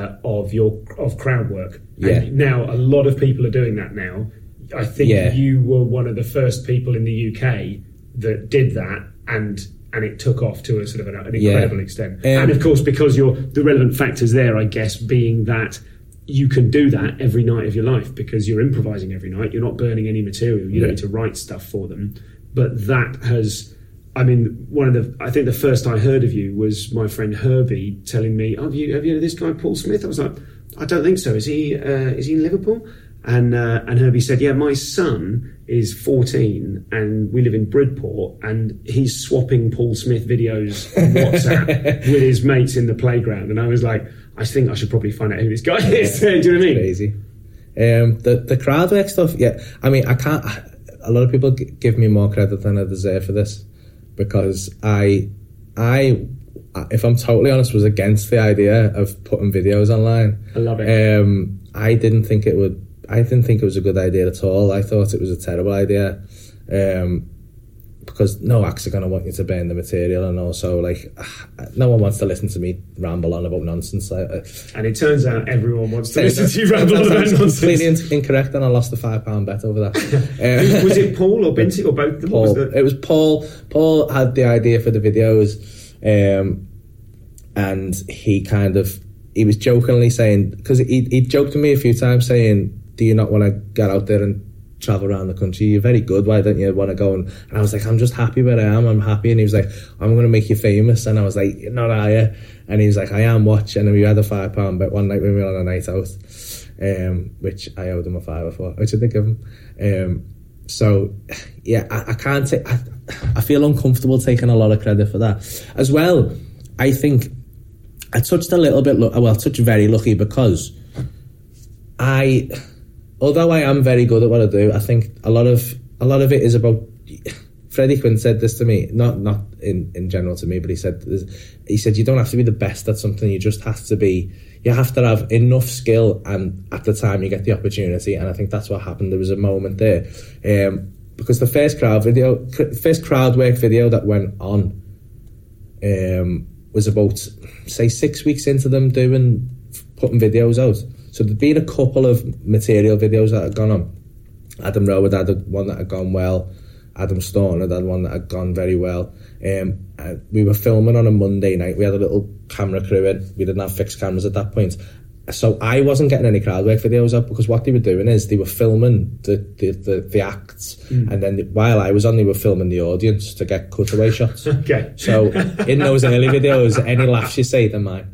of crowd work. Yeah. And now a lot of people are doing that now. I think you were one of the first people in the UK that did that, and it took off to a sort of an incredible extent. And of course, because the relevant factors there, I guess, being that you can do that every night of your life because you're improvising every night. You're not burning any material. You don't need to write stuff for them. But that has, I mean, I think the first I heard of you was my friend Herbie telling me, have you heard of this guy Paul Smith? I was like, I don't think so. Is he in Liverpool? And Herbie said, yeah, my son is 14 and we live in Bridport and he's swapping Paul Smith videos on WhatsApp with his mates in the playground. And I was like, I think I should probably find out who this guy is. Do you know what I mean? Crazy. The crowd work stuff, yeah. I mean, I can't... A lot of people give me more credit than I deserve for this because I, if I'm totally honest, was against the idea of putting videos online. I love it. I didn't think it was a good idea at all. I thought it was a terrible idea because no acts are going to want you to burn the material, and also like no one wants to listen to me ramble on about nonsense. And it turns out everyone wants to listen to you ramble on about nonsense. Completely incorrect, and I lost a £5 bet over that. Was it Paul or Binti or both of them? Paul. It was Paul. Paul had the idea for the videos, and he was jokingly saying, because he joked to me a few times saying, do you not want to get out there and travel around the country? You're very good, why don't you want to go? And I was like, I'm just happy where I am, I'm happy. And he was like, I'm going to make you famous. And I was like, you're not, are you? And he was like, I am, watch. And we had a £5 bet one night when we were on a night out, which I owed him a £5 for, which I did give him. So yeah, I can't take, I feel uncomfortable taking a lot of credit for that as well. I think I touched a little bit, touched very lucky because although I am very good at what I do, I think a lot of it is about. Freddie Quinn said this to me, not in general to me, but he said you don't have to be the best at something. You just have to be. You have to have enough skill, and at the time you get the opportunity. And I think that's what happened. There was a moment there, because the first crowd work video that went on, was about say 6 weeks into them putting videos out. So there'd been a couple of material videos that had gone on. Adam Rowe had one that had gone well. Adam Staunton had one that had gone very well. We were filming on a Monday night. We had a little camera crew in. We didn't have fixed cameras at that point. So I wasn't getting any crowd work videos up because what they were doing is they were filming the acts, and then while I was on, they were filming the audience to get cutaway shots. Okay. So in those early videos, any laughs you say, they're mine.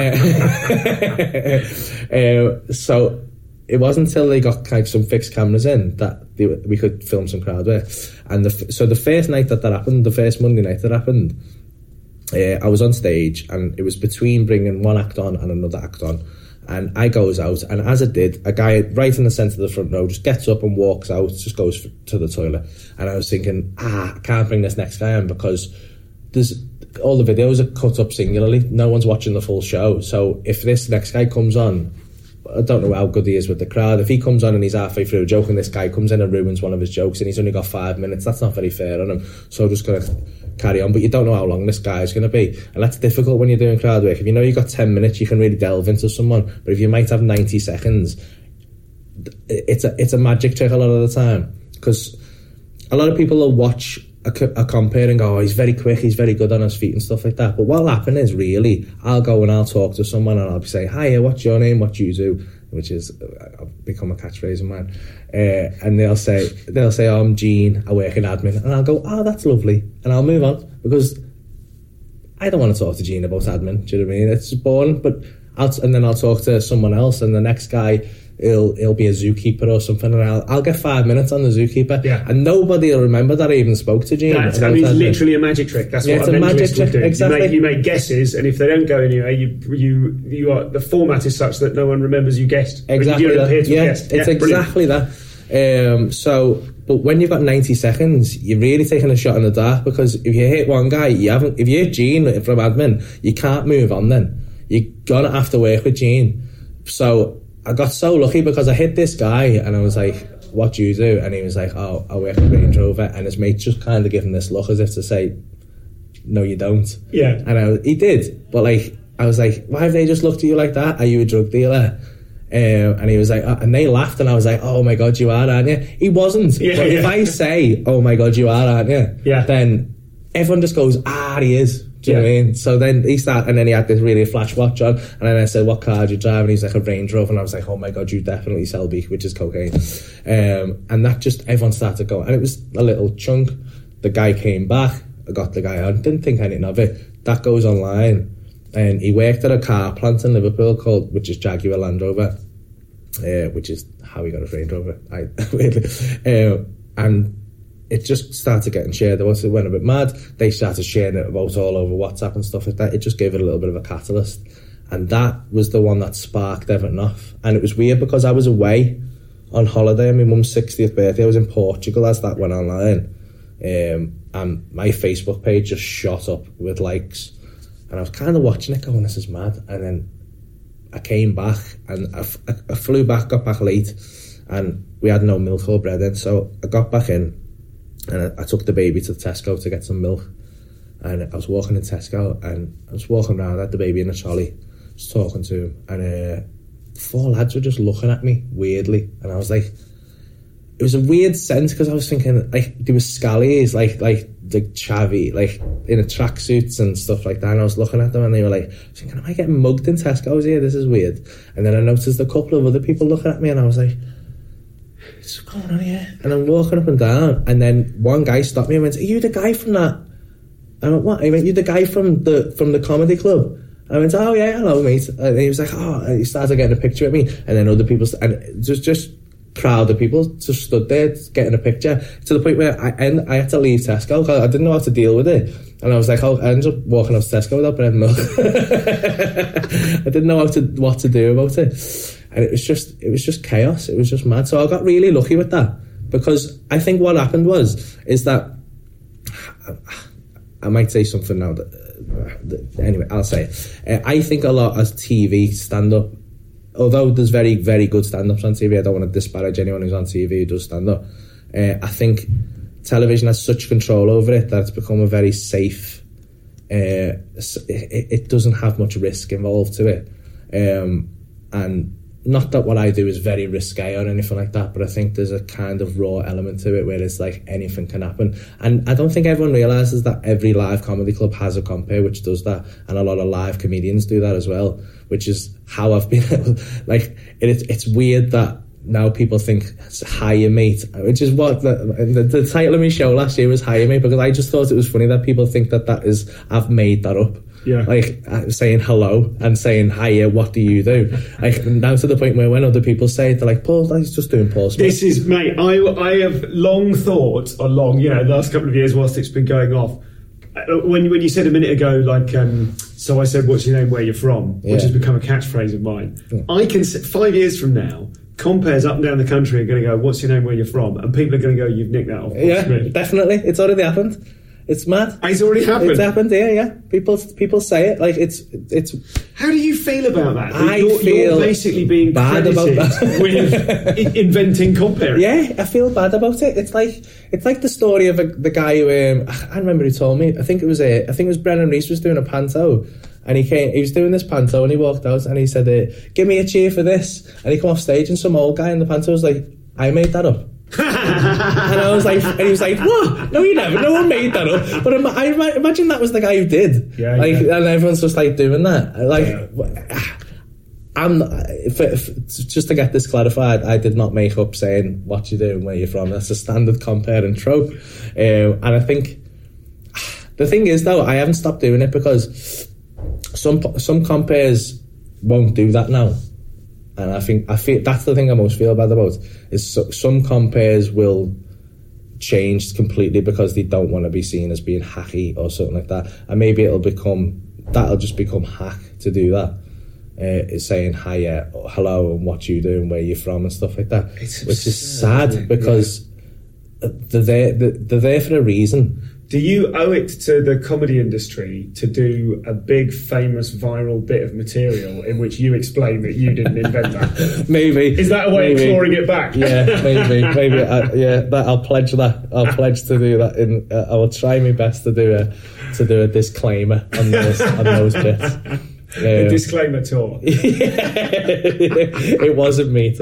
So it wasn't until they got like some fixed cameras in that we could film some crowd work. And so the first night that happened, the first Monday night that happened, I was on stage, and it was between bringing one act on and another act on. And I goes out, and as it did, a guy right in the centre of the front row just gets up and walks out, just goes to the toilet. And I was thinking, I can't bring this next guy on because all the videos are cut up singularly. No one's watching the full show. So if this next guy comes on, I don't know how good he is with the crowd. If he comes on and he's halfway through a joke and this guy comes in and ruins one of his jokes and he's only got 5 minutes, that's not very fair on him. So I'm just going to carry on. But you don't know how long this guy is going to be. And that's difficult when you're doing crowd work. If you know you've got 10 minutes, you can really delve into someone. But if you might have 90 seconds, it's a magic trick a lot of the time. Because a lot of people will watch a compare and go, oh, he's very quick, he's very good on his feet and stuff like that. But what'll happen is, really, I'll go and I'll talk to someone and I'll be saying, hi, what's your name, what do you do? Which is become a catchphrase of mine. And they'll say, oh, I'm Gene, I work in admin. And I'll go, oh, that's lovely. And I'll move on because I don't want to talk to Gene about admin. Do you know what I mean? It's boring. But and then I'll talk to someone else, and the next guy, he'll be a zookeeper or something, and I'll get 5 minutes on the zookeeper, and nobody will remember that I even spoke to Gene. It's literally a magic trick. That's what a magic trick do. Exactly. You make guesses, and if they don't go anywhere, you are, the format is such that no one remembers you guessed. Exactly. You that. It's exactly that. But when you've got 90 seconds, you're really taking a shot in the dark, because if you hit one guy, if you hit Gene from admin, you can't move on then. You're gonna have to work with Gene. So I got so lucky because I hit this guy and I was like, what do you do? And he was like, oh, I work at Range Rover. And his mate just kind of gave him this look as if to say, no, you don't. Yeah. And he did. But like, I was like, why have they just looked at you like that? Are you a drug dealer? And he was like, and they laughed, and I was like, oh my God, you are, aren't you? He wasn't. But if I say, oh my God, you are, aren't you? Yeah. Then everyone just goes, he is. Do you know what I mean? So then he started, and then he had this really flash watch on, and then I said, what car do you drive? And he's like, a Range Rover. And I was like, oh my God, you definitely sell beef, which is cocaine. And that just, everyone started going, and it was a little chunk. The guy came back, I got the guy on, didn't think anything of it. That goes online, and he worked at a car plant in Liverpool which is Jaguar Land Rover. which is how he got his Range Rover. And it just started getting shared. Once it went a bit mad, they started sharing it about all over WhatsApp and stuff like that. It just gave it a little bit of a catalyst. And that was the one that sparked everything off. And it was weird because I was away on holiday on my mum's 60th birthday. I was in Portugal as that went online. And my Facebook page just shot up with likes. And I was kind of watching it going, this is mad. And then I came back and I flew back, got back late, and we had no milk or bread in. So I got back in and I took the baby to Tesco to get some milk. And I was walking in Tesco and I was walking around, I had the baby in a trolley, just talking to him. And 4 lads were just looking at me weirdly. And I was like, it was a weird sense because I was thinking, like, there was scallies, like the chavvy, like in a tracksuits and stuff like that. And I was looking at them and they were like, thinking, am I getting mugged in Tesco's here? This is weird. And then I noticed a couple of other people looking at me and I was like, what's going on here? And I'm walking up and down. And then one guy stopped me and went, are you the guy from that? I went, what? He went, you the guy from the comedy club? I went, oh yeah, hello mate. And he was like, oh, and he started getting a picture of me. And then other people, and just crowd of people just stood there getting a picture to the point where I had to leave Tesco because I didn't know how to deal with it. And I was like, I ended up walking off to Tesco without bread and milk. I didn't know what to do about it. And it was just chaos. It was just mad. So I got really lucky with that because I think what happened is that I might say something now anyway, I'll say it. I think a lot of TV stand-up, although there's very, very good stand-ups on TV, I don't want to disparage anyone who's on TV who does stand-up. I think television has such control over it that it's become a very safe, it doesn't have much risk involved to it. And not that what I do is very risque or anything like that, but I think there's a kind of raw element to it where it's like anything can happen. And I don't think everyone realises that every live comedy club has a compere which does that, and a lot of live comedians do that as well, which is how I've been like, it's weird that now people think hire mate, which is what the title of my show last year was Hire Mate, because I just thought it was funny that people think that is, I've made that up. Yeah. Like saying hello and saying hiya, what do you do? Like now to the point where when other people say it, they're like, Paul, he's just doing Paul Smith. This is, mate, I have long thought, the last couple of years whilst it's been going off, when you said a minute ago, like, so I said, what's your name, where you're from, which has become a catchphrase of mine. Yeah. I can, 5 years from now, compares up and down the country are going to go, what's your name, where you're from? And people are going to go, you've nicked that off. Yeah, definitely. It's already happened. It's mad. It's already happened. It's happened. Yeah. People say it like it's. How do you feel about that? You're basically being bad about that with inventing comparing. Yeah, I feel bad about it. It's like the story of the guy who I remember who told me. I think it was Brennan Reese was doing a panto. And he was doing this panto and he walked out and he said, give me a cheer for this. And he come off stage and some old guy in the panto was like, I made that up. And I was like, and he was like, what? No, you never. No one made that up. But I imagine that was the guy who did. Yeah. And everyone's just like doing that. Just to get this clarified, I did not make up saying what you doing, where you're from. That's a standard compare and trope. And I think the thing is though, I haven't stopped doing it because some compares won't do that now. And I feel that's the thing I most feel bad about is some compares will change completely because they don't want to be seen as being hacky or something like that, and maybe that'll just become hack to do that. Is saying hiya, hello, and what you do and where you're from and stuff like that, which is sad because they're there for a reason. Do you owe it to the comedy industry to do a big, famous, viral bit of material in which you explain that you didn't invent that? Maybe. Is that a way of clawing it back? Yeah, maybe. I'll pledge that. I'll pledge to do that. I will try my best to do a disclaimer on those bits. A disclaimer tour. It wasn't me.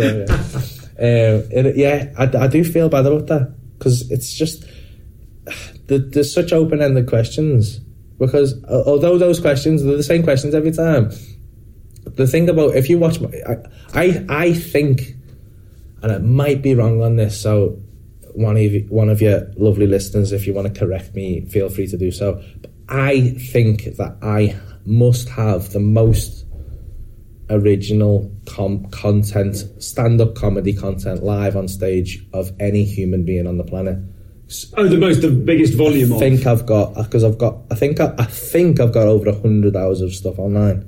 I do feel bad about that because it's just. There's such open-ended questions because although those questions are the same questions every time, the thing about if you watch I think, and I might be wrong on this, so one of your lovely listeners, if you want to correct me, feel free to do so, but I think that I must have the most original content, stand-up comedy content live on stage of any human being on the planet. Oh, the biggest volume. I think I've got over 100 hours of stuff online.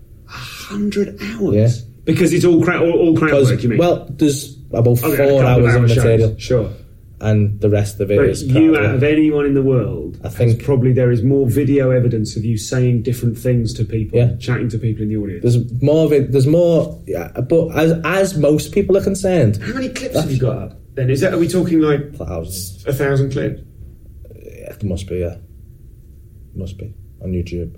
100 hours. Yeah, because it's all crowd work. You mean? Well, there's about 4 4 hours of material. Shows. Sure. And the rest of it but is you, out of anyone in the world, I think probably there is more video evidence of you saying different things to people, chatting to people in the audience. There's more of it. There's more, but as most people are concerned, how many clips have you got up? Then are we talking like thousands, 1,000 clips? Yeah, it must be. Yeah, must be on YouTube.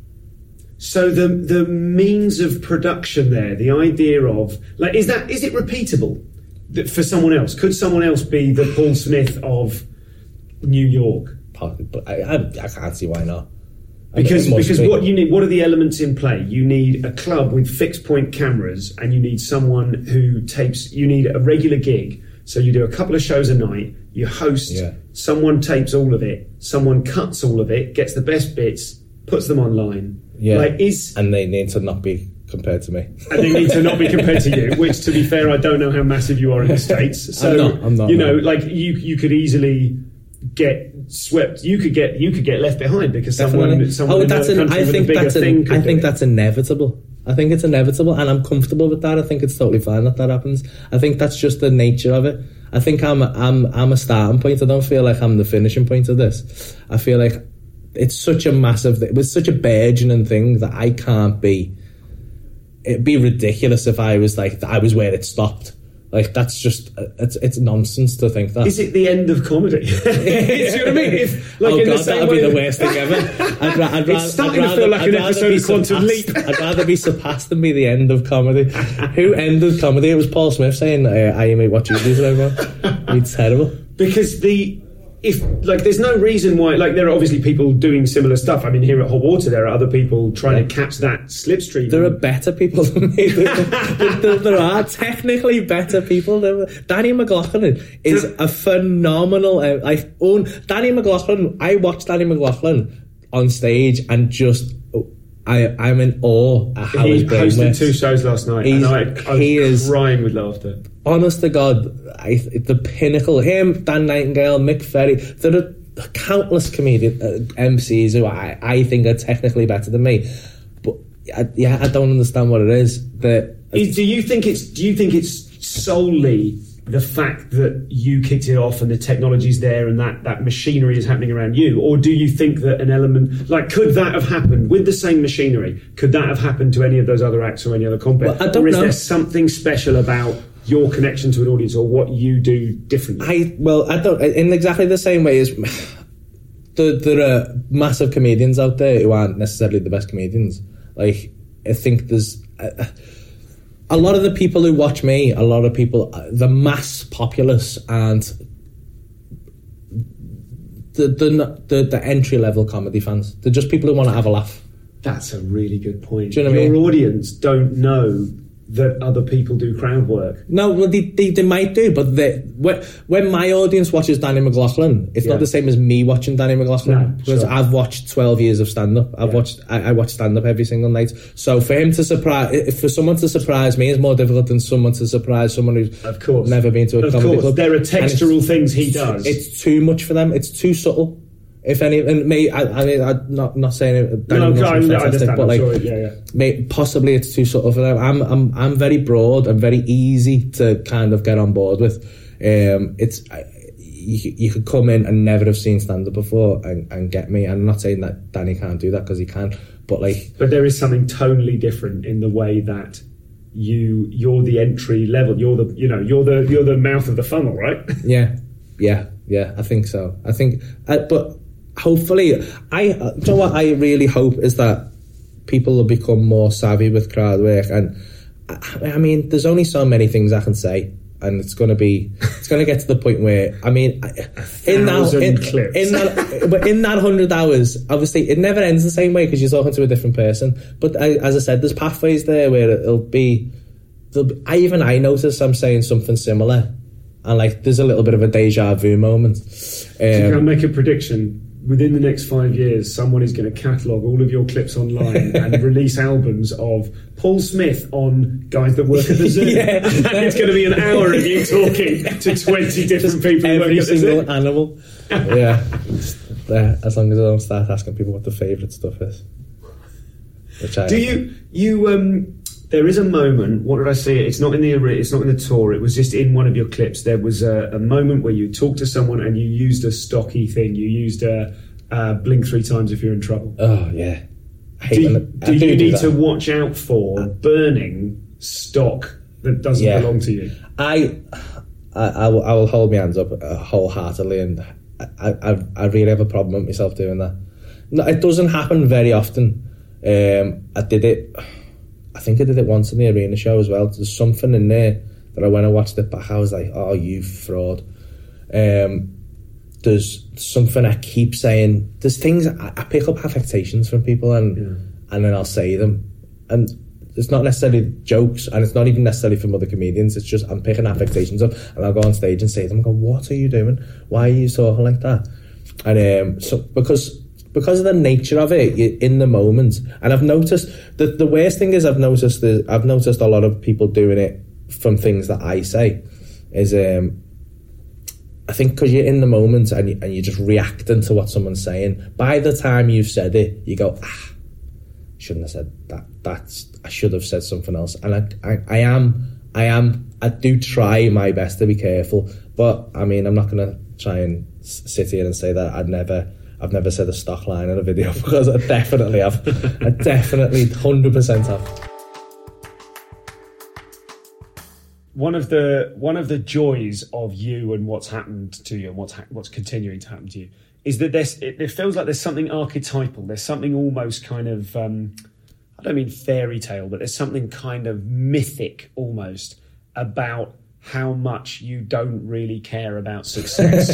So the means of production there, the idea of like, is it repeatable? For someone else, could someone else be the Paul Smith of New York? But I can't see why not. Because what you need, what are the elements in play? You need a club with fixed point cameras, and you need someone who tapes. You need a regular gig, so you do a couple of shows a night. You host. Yeah. Someone tapes all of it. Someone cuts all of it, gets the best bits, puts them online. Yeah, and they need to not be compared to me. And they need to not be compared to you, which, to be fair, I don't know how massive you are in the States. So, I'm not, you know, like you could easily get swept. You could get left behind because someone in another country with a bigger thing. I think that's inevitable. I think it's inevitable, and I'm comfortable with that. I think it's totally fine that happens. I think that's just the nature of it. I think I'm a starting point. I don't feel like I'm the finishing point of this. I feel like it's such a massive, it was such a burgeoning thing that I can't be. It'd be ridiculous if I was like, I was where it stopped. Like, that's just, it's nonsense to think that. Is it the end of comedy? You know what I mean? That'd be the worst thing ever. It's starting to feel like an episode of Quantum Leap. I'd rather be surpassed than be the end of comedy. Who ended comedy? It was Paul Smith saying, I mate what you do to everyone. It's terrible. Because there's no reason why, like, there are obviously people doing similar stuff. I mean, here at Hot Water, there are other people trying to catch that slipstream. There are better people than me. There are technically better people. Danny McLaughlin is a phenomenal. Danny McLaughlin. I watched Danny McLaughlin on stage and just. I'm in awe at how his brain works. He hosted 2 shows last night, and I was crying with laughter. Honest to God, the pinnacle. Him, Dan Nightingale, Mick Ferry. There are countless comedian MCs who I think are technically better than me, but I don't understand what it is. Do you think it's solely the fact that you kicked it off and the technology's there and that machinery is happening around you? Or do you think that an element, like, could that have happened with the same machinery? Could that have happened to any of those other acts or any other competitor? Well, I don't know. There something special about your connection to an audience or what you do differently? I don't, in exactly the same way as there are massive comedians out there who aren't necessarily the best comedians. Like, I think there's a lot of the people who watch me, a lot of people, the mass populace and the entry level comedy fans, they're just people who want to have a laugh. That's a really good point. Do you know what I mean? Your audience don't know that other people do crowd work. No, well, they might do, but when my audience watches Danny McLaughlin, it's not the same as me watching Danny McLaughlin. No, because sure. I've watched 12 years of stand-up. I watch stand-up every single night. So for someone to surprise me is more difficult than someone to surprise someone who's never been to a comedy club. There are textural things he does. It's too much for them. It's too subtle. If any, and me, I'm not saying it. No, I understand. But like, possibly it's too subtle for them. I'm very broad and very easy to kind of get on board with. You could come in and never have seen stand up before and get me. I'm not saying that Danny can't do that because he can, but there is something totally different in the way that you're the entry level. You're the mouth of the funnel, right? Yeah. I think so. I think, but. Hopefully, you know what I really hope is that people will become more savvy with crowd work. And I mean, there's only so many things I can say, and it's going to get to the point where, I mean, in that 100 hours, obviously it never ends the same way because you're talking to a different person. But as I said, there's pathways there where I notice I'm saying something similar, and like there's a little bit of a deja vu moment. So you can make a prediction. within the next 5 years, someone is going to catalogue all of your clips online and release albums of Paul Smith on guys that work at the zoo. And it's going to be an hour of you talking to 20 different people. Every at the zoo. single animal. As long as I don't start asking people what their favourite stuff is. Which I there is a moment. What did I say? It's not in the tour. It was just in one of your clips. There was a moment where you talked to someone and you used a stocky thing. You used a blink 3 times if you're in trouble. Oh yeah. Do you need to watch out for burning stock that doesn't belong to you? I will hold my hands up wholeheartedly, and I really have a problem with myself doing that. No, it doesn't happen very often. I think I did it once in the arena show as well. There's something in there that when I watched it back, I was like, oh, you fraud. There's something I keep saying. There's things, I pick up affectations from people and then I'll say them. And it's not necessarily jokes, and it's not even necessarily from other comedians. It's just I'm picking affectations up, and I'll go on stage and say them, I go, what are you doing? Why are you talking like that? And so because of the nature of it, you're in the moment. And I've noticed that the worst thing is I've noticed a lot of people doing it from things that I say. Is I think because you're in the moment and you're just reacting to what someone's saying. By the time you've said it, you go, shouldn't have said that. I should have said something else. And I do try my best to be careful. But I mean, I'm not going to try and sit here and say that I've never said a stock line in a video, because I definitely have. I definitely 100% have. One of the joys of you and what's happened to you and what's continuing to happen to you is that it feels like there's something archetypal. There's something almost kind of I don't mean fairy tale, but there's something kind of mythic almost about how much you don't really care about success,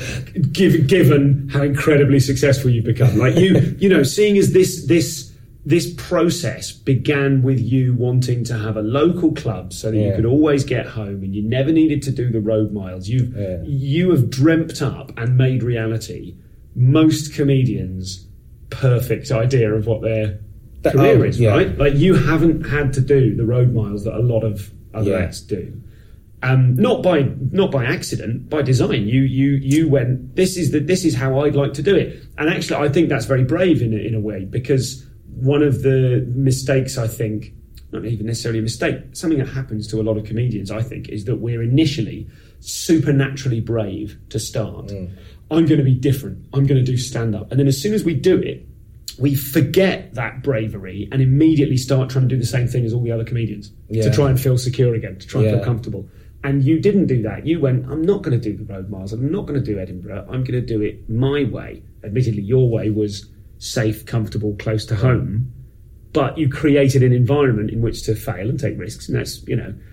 given how incredibly successful you've become. Like you know, seeing as this process began with you wanting to have a local club so that you could always get home and you never needed to do the road miles. You have dreamt up and made reality most comedians' perfect idea of what their career is, right? Like you haven't had to do the road miles that a lot of other acts do. Not by accident, by design. You went, this is how I'd like to do it. And actually I think that's very brave in a way, because one of the mistakes, I think, not even necessarily a mistake, something that happens to a lot of comedians, I think, is that we're initially supernaturally brave to start. I'm going to be different. I'm going to do stand-up. And then as soon as we do it, we forget that bravery and immediately start trying to do the same thing as all the other comedians to try and feel secure again, to try and feel comfortable. And you didn't do that. You went, I'm not going to do the road miles. I'm not going to do Edinburgh. I'm going to do it my way. Admittedly, your way was safe, comfortable, close to home. But you created an environment in which to fail and take risks. And that's, you know.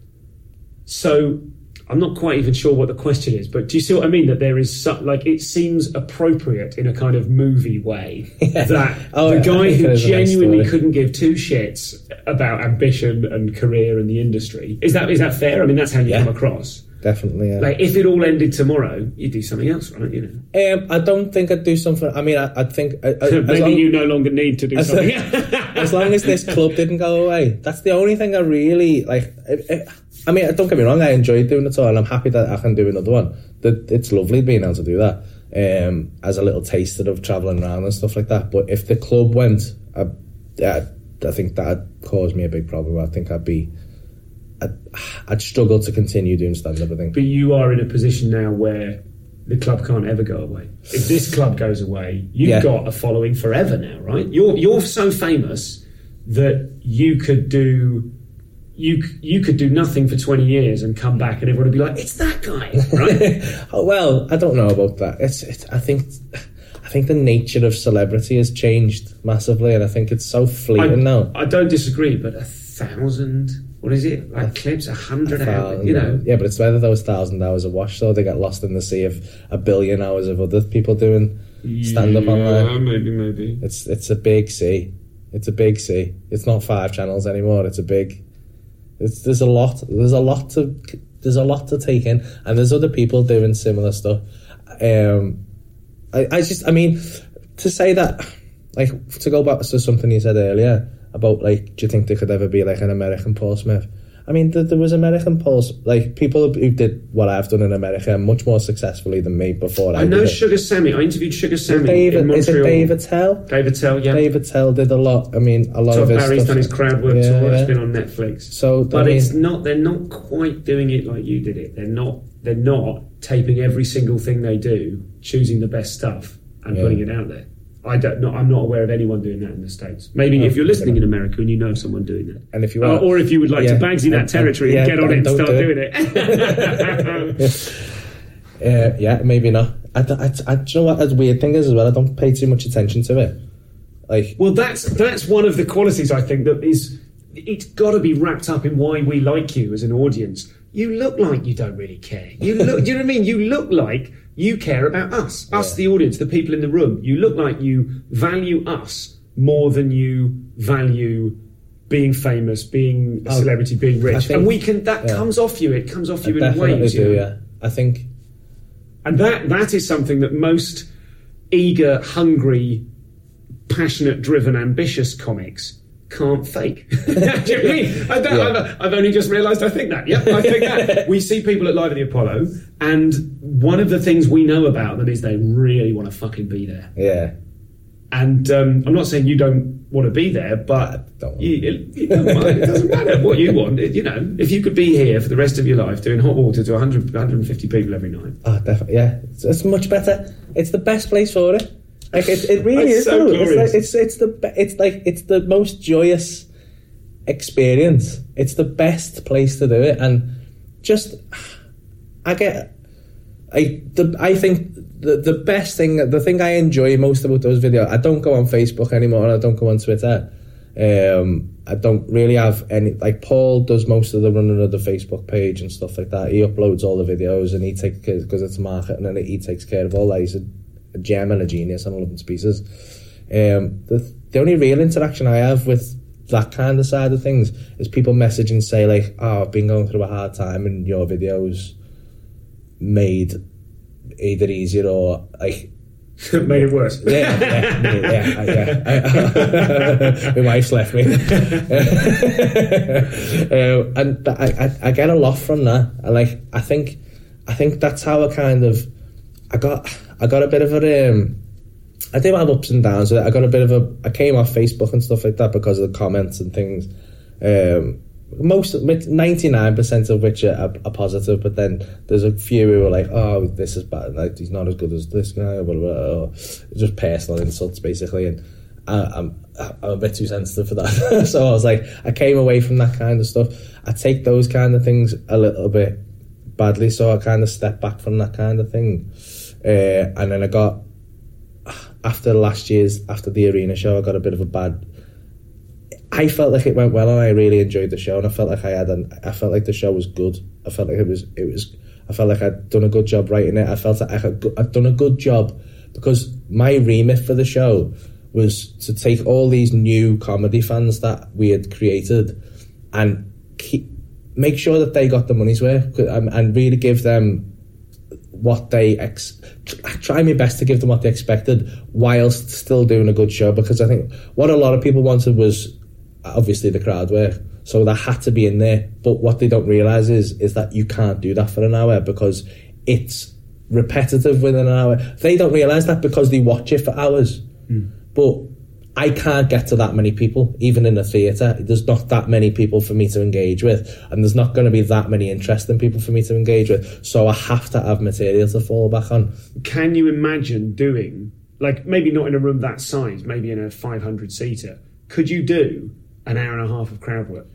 So I'm not quite even sure what the question is. But do you see what I mean? That there is, it seems appropriate in a kind of movie way that the guy who genuinely couldn't give two shits about ambition and career and the industry. Is that fair? I mean, that's how you come across. Definitely, yeah. Like, if it all ended tomorrow, you'd do something else, right? You know. I don't think I'd do something. I mean, I think maybe you no longer need to do something. As long as this club didn't go away, that's the only thing I really like. I mean, don't get me wrong. I enjoyed doing it all, and I'm happy that I can do another one. It's lovely being able to do that as a little taster of travelling around and stuff like that. But if the club went, I think that'd cause me a big problem. I think I'd struggle to continue doing stand-up, I think. But you are in a position now where the club can't ever go away. If this club goes away, you've got a following forever now, right? You're so famous that you could do nothing for 20 years and come back and everyone would be like, it's that guy, right? Well, I don't know about that. I think the nature of celebrity has changed massively, and I think it's so fleeting now. I don't disagree, but 1,000... What is it? Like clips, 100 hours, you know? Yeah, but it's whether those 1,000 hours are washed, so they get lost in the sea of 1 billion hours of other people doing stand-up online. Maybe. It's a big sea. It's a big sea. It's not 5 channels anymore. It's a big... There's a lot to take in, and there's other people doing similar stuff. I mean, to say that, like, to go back to something you said earlier about, like, do you think there could ever be, like, an American Paul Smith? I mean, there was American Paul, like, people who did what I've done in America much more successfully than me before. I know Sugar Sammy. I interviewed Sugar Sammy in Montreal. Is it David Tell? David Tell, yeah. David Tell did a lot. I mean, a lot of his Barry's stuff. done his crowd work tour. It's been on Netflix. So, but it's not. They're not quite doing it like you did it. They're not taping every single thing they do, choosing the best stuff and putting it out there. I'm not aware of anyone doing that in the States. Maybe if you're listening in America and you know someone doing that, and if you are, or if you would like to Bagsy that territory and get on it and start doing it. Yeah, maybe not. I do you know what the weird thing is as well? I don't pay too much attention to it. Like, well, that's one of the qualities I think that is. It's got to be wrapped up in why we like you as an audience. You look like you don't really care. You look. Do you know what I mean? You look like you care about us, the audience, the people in the room. You look like you value us more than you value being famous, being a celebrity, being rich. And we can. That comes off you. It comes off you in waves. Yeah, I think. And that is something that most eager, hungry, passionate, driven, ambitious comics can't fake. Do you know what I mean? I've only just realised I think that. Yep, I think that. We see people at Live at the Apollo, and one of the things we know about them is they really want to fucking be there. Yeah. And I'm not saying you don't want to be there, but it doesn't matter what you want. You know, if you could be here for the rest of your life doing hot water to 150 people every night. Oh, definitely, yeah. It's much better. It's the best place for it. Like it really is. So glorious. It's the most joyous experience. It's the best place to do it, and just I think the best thing, the thing I enjoy most about those videos. I don't go on Facebook anymore, and I don't go on Twitter. I don't really have any. Like, Paul does most of the running of the Facebook page and stuff like that. He uploads all the videos, and he takes, because it's marketing, and he takes care of all that. He's a gem and a genius, and I love him to pieces. The only real interaction I have with that kind of side of things is people message and say, like, "Oh, I've been going through a hard time, and your videos made either easier or like made it worse." Yeah. My wife's left me, and I get a lot from that. And like, I think that's how I got a bit of a I do have ups and downs with it. I came off Facebook and stuff like that because of the comments and things. 99% of which are positive, but then there's a few who are like, "Oh, this is bad. Like, he's not as good as this guy." Blah, blah, blah. Just personal insults, basically, and I'm a bit too sensitive for that. So I was like, I came away from that kind of stuff. I take those kind of things a little bit badly, so I kind of stepped back from that kind of thing. And then I got, after the arena show, I got a bit of a bad. I felt like it went well, and I really enjoyed the show, and I felt like I felt like the show was good. I felt like I felt like I'd done a good job writing it. I felt like I'd done a good job, because my remit for the show was to take all these new comedy fans that we had created and make sure that they got the money's worth, and really give them what they try my best to give them what they expected whilst still doing a good show, because I think what a lot of people wanted was obviously the crowd work, so that had to be in there. But what they don't realise is that you can't do that for an hour, because it's repetitive within an hour. They don't realise that because they watch it for hours. But I can't get to that many people, even in a theatre. There's not that many people for me to engage with, and there's not going to be that many interesting people for me to engage with, so I have to have material to fall back on. Can you imagine doing, like, maybe not in a room that size, maybe in a 500-seater, could you do an hour and a half of crowd work?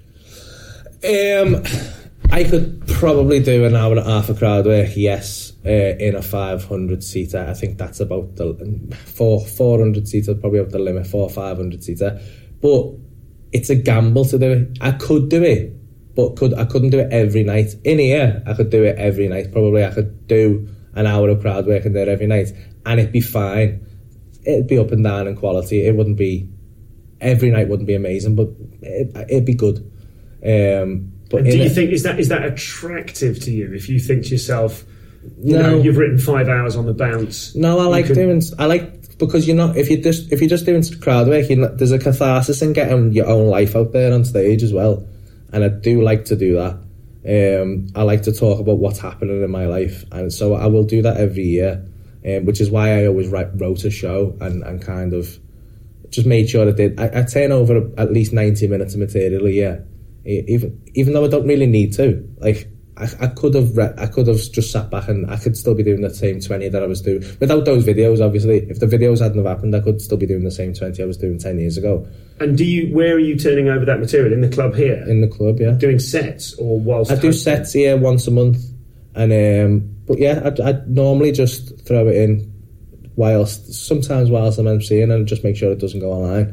I could probably do an hour and a half of crowd work, yes, in a 500-seater. I think that's about the 400-seater, probably about the limit, 500-seater. But it's a gamble to do it. I could do it, but I couldn't do it every night. In here, I could do it every night. Probably I could do an hour of crowd work in there every night, and it'd be fine. It'd be up and down in quality. It wouldn't be, every night wouldn't be amazing, but it'd be good. But do you think, is that attractive to you? If you think to yourself, you've written 5 hours on the bounce. No, because you're not, if you're just doing crowd work, there's a catharsis in getting your own life out there on stage as well, and I do like to do that. I like to talk about what's happening in my life, and so I will do that every year, which is why I always wrote a show and kind of just made sure I turn over at least 90 minutes of material a year, even though I don't really need to. Like, I could have just sat back and I could still be doing the same 20 that I was doing without those videos. Obviously, if the videos hadn't have happened, I could still be doing the same 20 I was doing 10 years ago. And where are you turning over that material? In the club here? In the club, yeah. Doing sets or whilst? I do sets here once a month, and but yeah, I normally just throw it in sometimes whilst I'm emceeing, and just make sure it doesn't go online.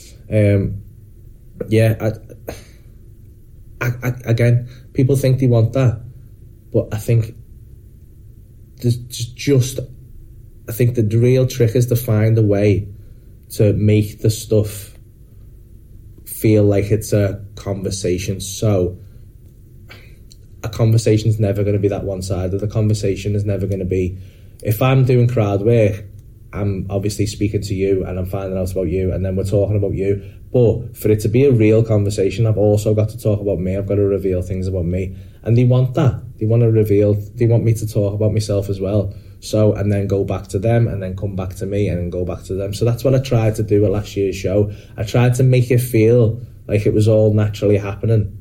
Again, people think they want that, but I think I think the real trick is to find a way to make the stuff feel like it's a conversation. So a conversation's never going to be that one-sided. The conversation is never going to be, if I'm doing crowd work, I'm obviously speaking to you and I'm finding out about you, and then we're talking about you. But for it to be a real conversation, I've also got to talk about me. I've got to reveal things about me. And they want that. They want me to talk about myself as well. So, and then go back to them, and then come back to me, and then go back to them. So that's what I tried to do at last year's show. I tried to make it feel like it was all naturally happening,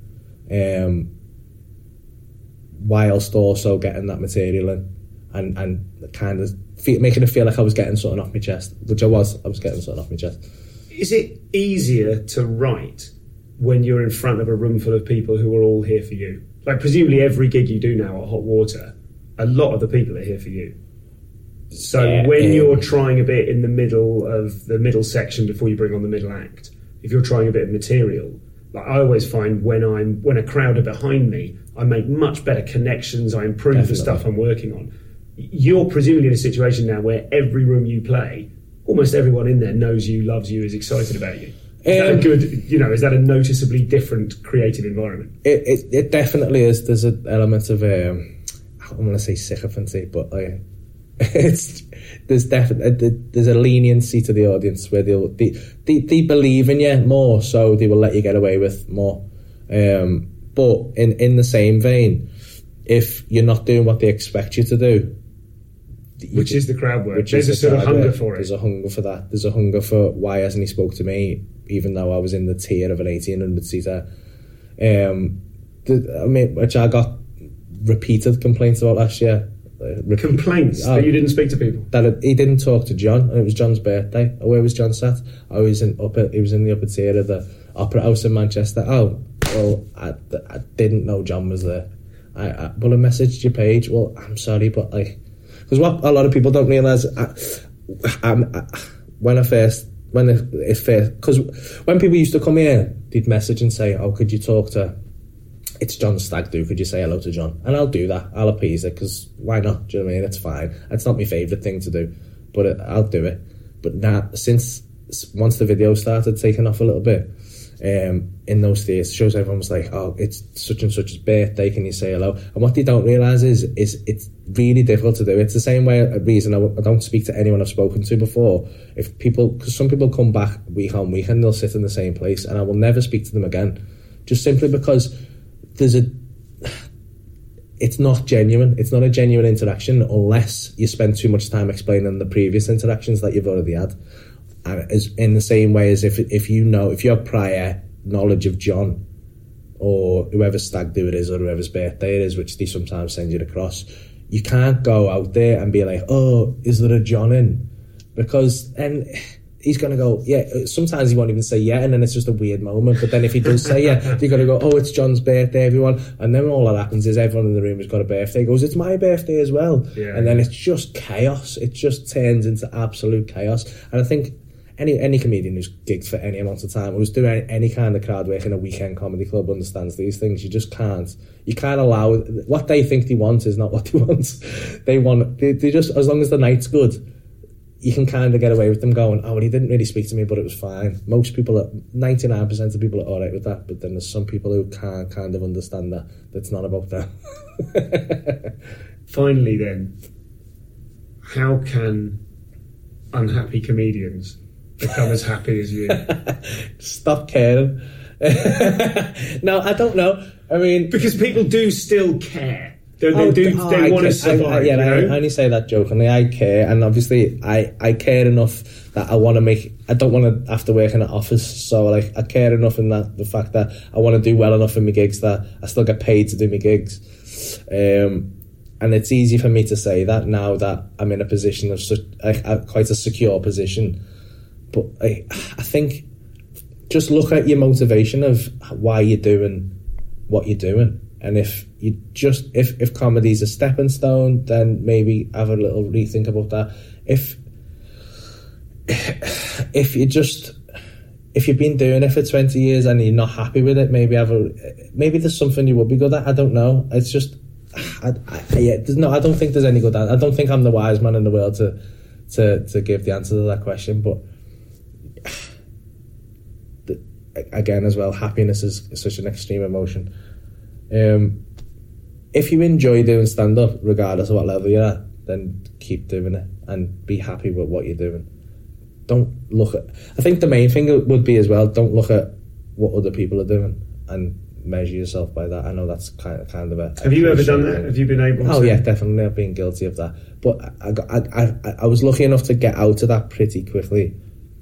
whilst also getting that material in, and kind of making it feel like I was getting something off my chest, which I was getting something off my chest. Is it easier to write when you're in front of a room full of people who are all here for you? Like, presumably every gig you do now at Hot Water, a lot of the people are here for you. So when you're trying a bit in the middle of the middle section before you bring on the middle act, if you're trying a bit of material, like, I always find when a crowd are behind me, I make much better connections, I improve the stuff I'm working on. You're presumably in a situation now where every room you play, almost everyone in there knows you, loves you, is excited about you. Is that a good, is that a noticeably different creative environment? It definitely is. There's an element of, I'm going to say sycophancy, but there's a leniency to the audience where they believe in you more, so they will let you get away with more. But in the same vein, if you're not doing what they expect you to do, which is the crowd work, there's a sort of hunger for it. There's a hunger for that. There's a hunger for, why hasn't he spoke to me, even though I was in the tier of an 1800 seater, which I got repeated complaints about last year. Complaints that you didn't speak to people, that he didn't talk to John, and it was John's birthday. Where was John sat? He was in the upper tier of the Opera House in Manchester. Oh, well, I didn't know John was there. I messaged your page. Well, I'm sorry, but because what a lot of people don't realise, because when people used to come here, they'd message and say, "Oh, could you talk to? It's John Stag do. Could you say hello to John?" And I'll do that. I'll appease it, because why not? Do you know what I mean? It's fine. It's not my favourite thing to do, but I'll do it. But now, once the video started taking off a little bit, in those theatre shows, everyone was like, "Oh, it's such and such's birthday, can you say hello?" And what they don't realise is it's really difficult to do. It's the same reason I don't speak to anyone I've spoken to before. Because some people come back week on week and they'll sit in the same place, and I will never speak to them again, just simply because it's not genuine. It's not a genuine interaction unless you spend too much time explaining the previous interactions that you've already had. And in the same way as if you have prior knowledge of John or whoever's stag do it is, or whoever's birthday it is, which they sometimes send you across, you can't go out there and be like, "Oh, is there a John in?" Because then he's going to go, yeah. Sometimes he won't even say yeah, and then it's just a weird moment. But then if he does say yeah, you're going to go, "Oh, it's John's birthday, everyone." And then all that happens is everyone in the room has got a birthday. He goes, "It's my birthday as well." Yeah. And then it's just chaos. It just turns into absolute chaos. And I think any comedian who's gigged for any amount of time, who's doing any kind of crowd work in a weekend comedy club, understands these things. You just can't. You can't allow what they think they want is not what they want. They just, as long as the night's good, you can kind of get away with them going, "Oh, well, he didn't really speak to me, but it was fine." 99% of people are all right with that, but then there's some people who can't kind of understand that. That's not about them. finally then, how can unhappy comedians become as happy as you? Stop caring. No, I don't know. I mean, because people do still care. They want to survive. I only say that jokingly. I care, and obviously, I care enough that I want to make. I don't want to have to work in an office, so like I care enough in that the fact that I want to do well enough in my gigs that I still get paid to do my gigs. And it's easy for me to say that now that I'm in a position of quite a secure position. But I think just look at your motivation of why you're doing what you're doing. And if comedy's a stepping stone, then maybe have a little rethink about that. If you've been doing it for 20 years and you're not happy with it, maybe there's something you would be good at. I don't know. It's just I don't think there's any good answer. I don't think I'm the wise man in the world to give the answer to that question. But again, as well, happiness is such an extreme emotion. If you enjoy doing stand-up, regardless of what level you're at, then keep doing it and be happy with what you're doing. Don't look at... I think the main thing would be as well, don't look at what other people are doing and measure yourself by that. I know that's kind of a... Have you ever done that? Have you been able to... Oh, yeah, definitely. I've been guilty of that. But I was lucky enough to get out of that pretty quickly.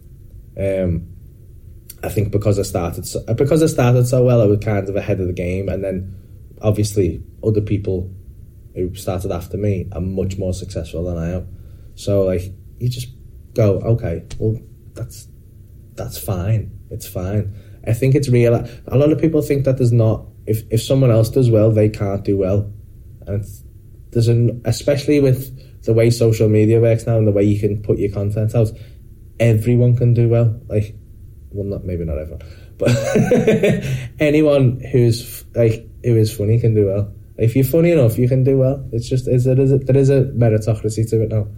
I think because I started so well, I was kind of ahead of the game, and then obviously other people who started after me are much more successful than I am. So like you just go, okay, well that's fine. It's fine. I think it's real. A lot of people think that there's not. If someone else does well, they can't do well, and especially with the way social media works now and the way you can put your content out, everyone can do well. Like. Well, maybe not everyone, but anyone who is funny can do well. If you're funny enough, you can do well. It's just there is a meritocracy to it now.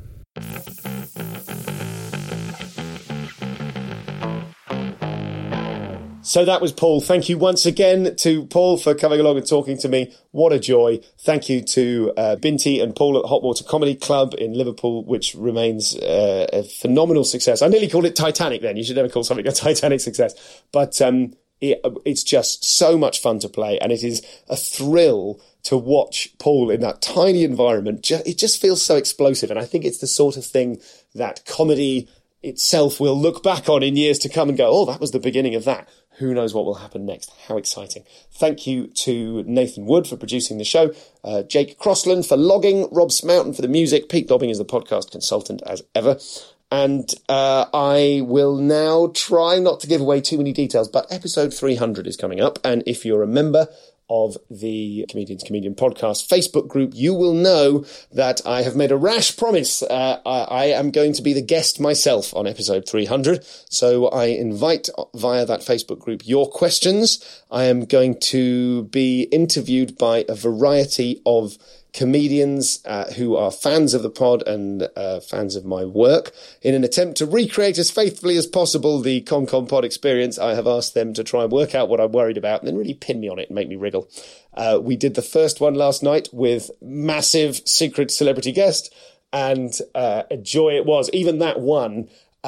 So that was Paul. Thank you once again to Paul for coming along and talking to me. What a joy. Thank you to Binti and Paul at Hot Water Comedy Club in Liverpool, which remains a phenomenal success. I nearly called it Titanic then. You should never call something a Titanic success. But it's just so much fun to play, and it is a thrill to watch Paul in that tiny environment. It just feels so explosive, and I think it's the sort of thing that comedy itself will look back on in years to come and go, oh, that was the beginning of that. Who knows what will happen next? How exciting. Thank you to Nathan Wood for producing the show, Jake Crossland for logging, Rob Smoughton for the music, Pete Dobbing is the podcast consultant as ever. And I will now try not to give away too many details, but episode 300 is coming up. And if you're a member of the Comedians Comedian Podcast Facebook group, you will know that I have made a rash promise. I am going to be the guest myself on episode 300. So I invite via that Facebook group your questions. I am going to be interviewed by a variety of comedians who are fans of the pod and fans of my work. In an attempt to recreate as faithfully as possible the ConCon Pod experience, I have asked them to try and work out what I'm worried about and then really pin me on it and make me wriggle. We did the first one last night with massive secret celebrity guest, and a joy it was. Even that one,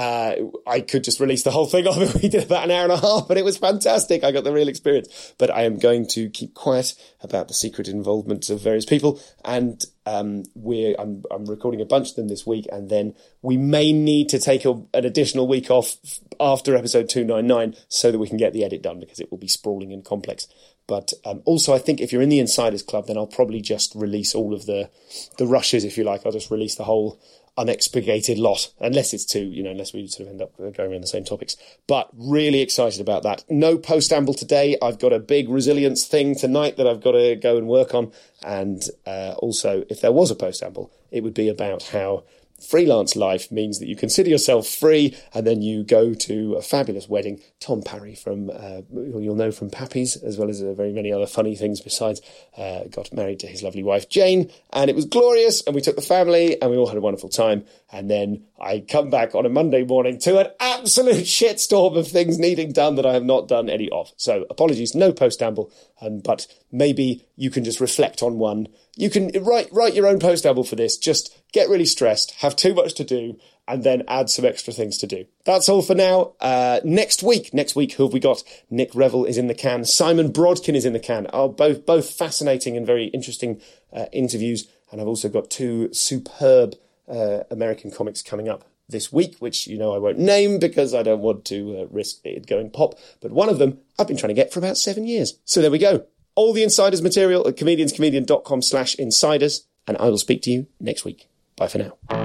I could just release the whole thing off it. We did about an hour and a half, and it was fantastic. I got the real experience. But I am going to keep quiet about the secret involvement of various people, and I'm recording a bunch of them this week, and then we may need to take an additional week off after episode 299 so that we can get the edit done, because it will be sprawling and complex. But also, I think if you're in the Insiders Club, then I'll probably just release all of the rushes, if you like. I'll just release the whole unexpurgated lot, unless it's two, unless we sort of end up going around the same topics. But really excited about that. No post-amble today. I've got a big resilience thing tonight that I've got to go and work on. And also, if there was a post-amble, it would be about how freelance life means that you consider yourself free and then you go to a fabulous wedding. Tom Parry from, you'll know from Pappy's, as well as very many other funny things besides, got married to his lovely wife Jane, and it was glorious, and we took the family and we all had a wonderful time. And then I come back on a Monday morning to an absolute shitstorm of things needing done that I have not done any of. So apologies, no post-amble, but maybe you can just reflect on one, You can write your own post album for this. Just get really stressed, have too much to do, and then add some extra things to do. That's all for now. Next week, who have we got? Nick Revell is in the can. Simon Brodkin is in the can. Both fascinating and very interesting interviews. And I've also got 2 superb American comics coming up this week, which I won't name because I don't want to risk it going pop. But one of them I've been trying to get for about 7 years. So there we go. All the Insiders material at comedianscomedian.com/insiders. And I will speak to you next week. Bye for now.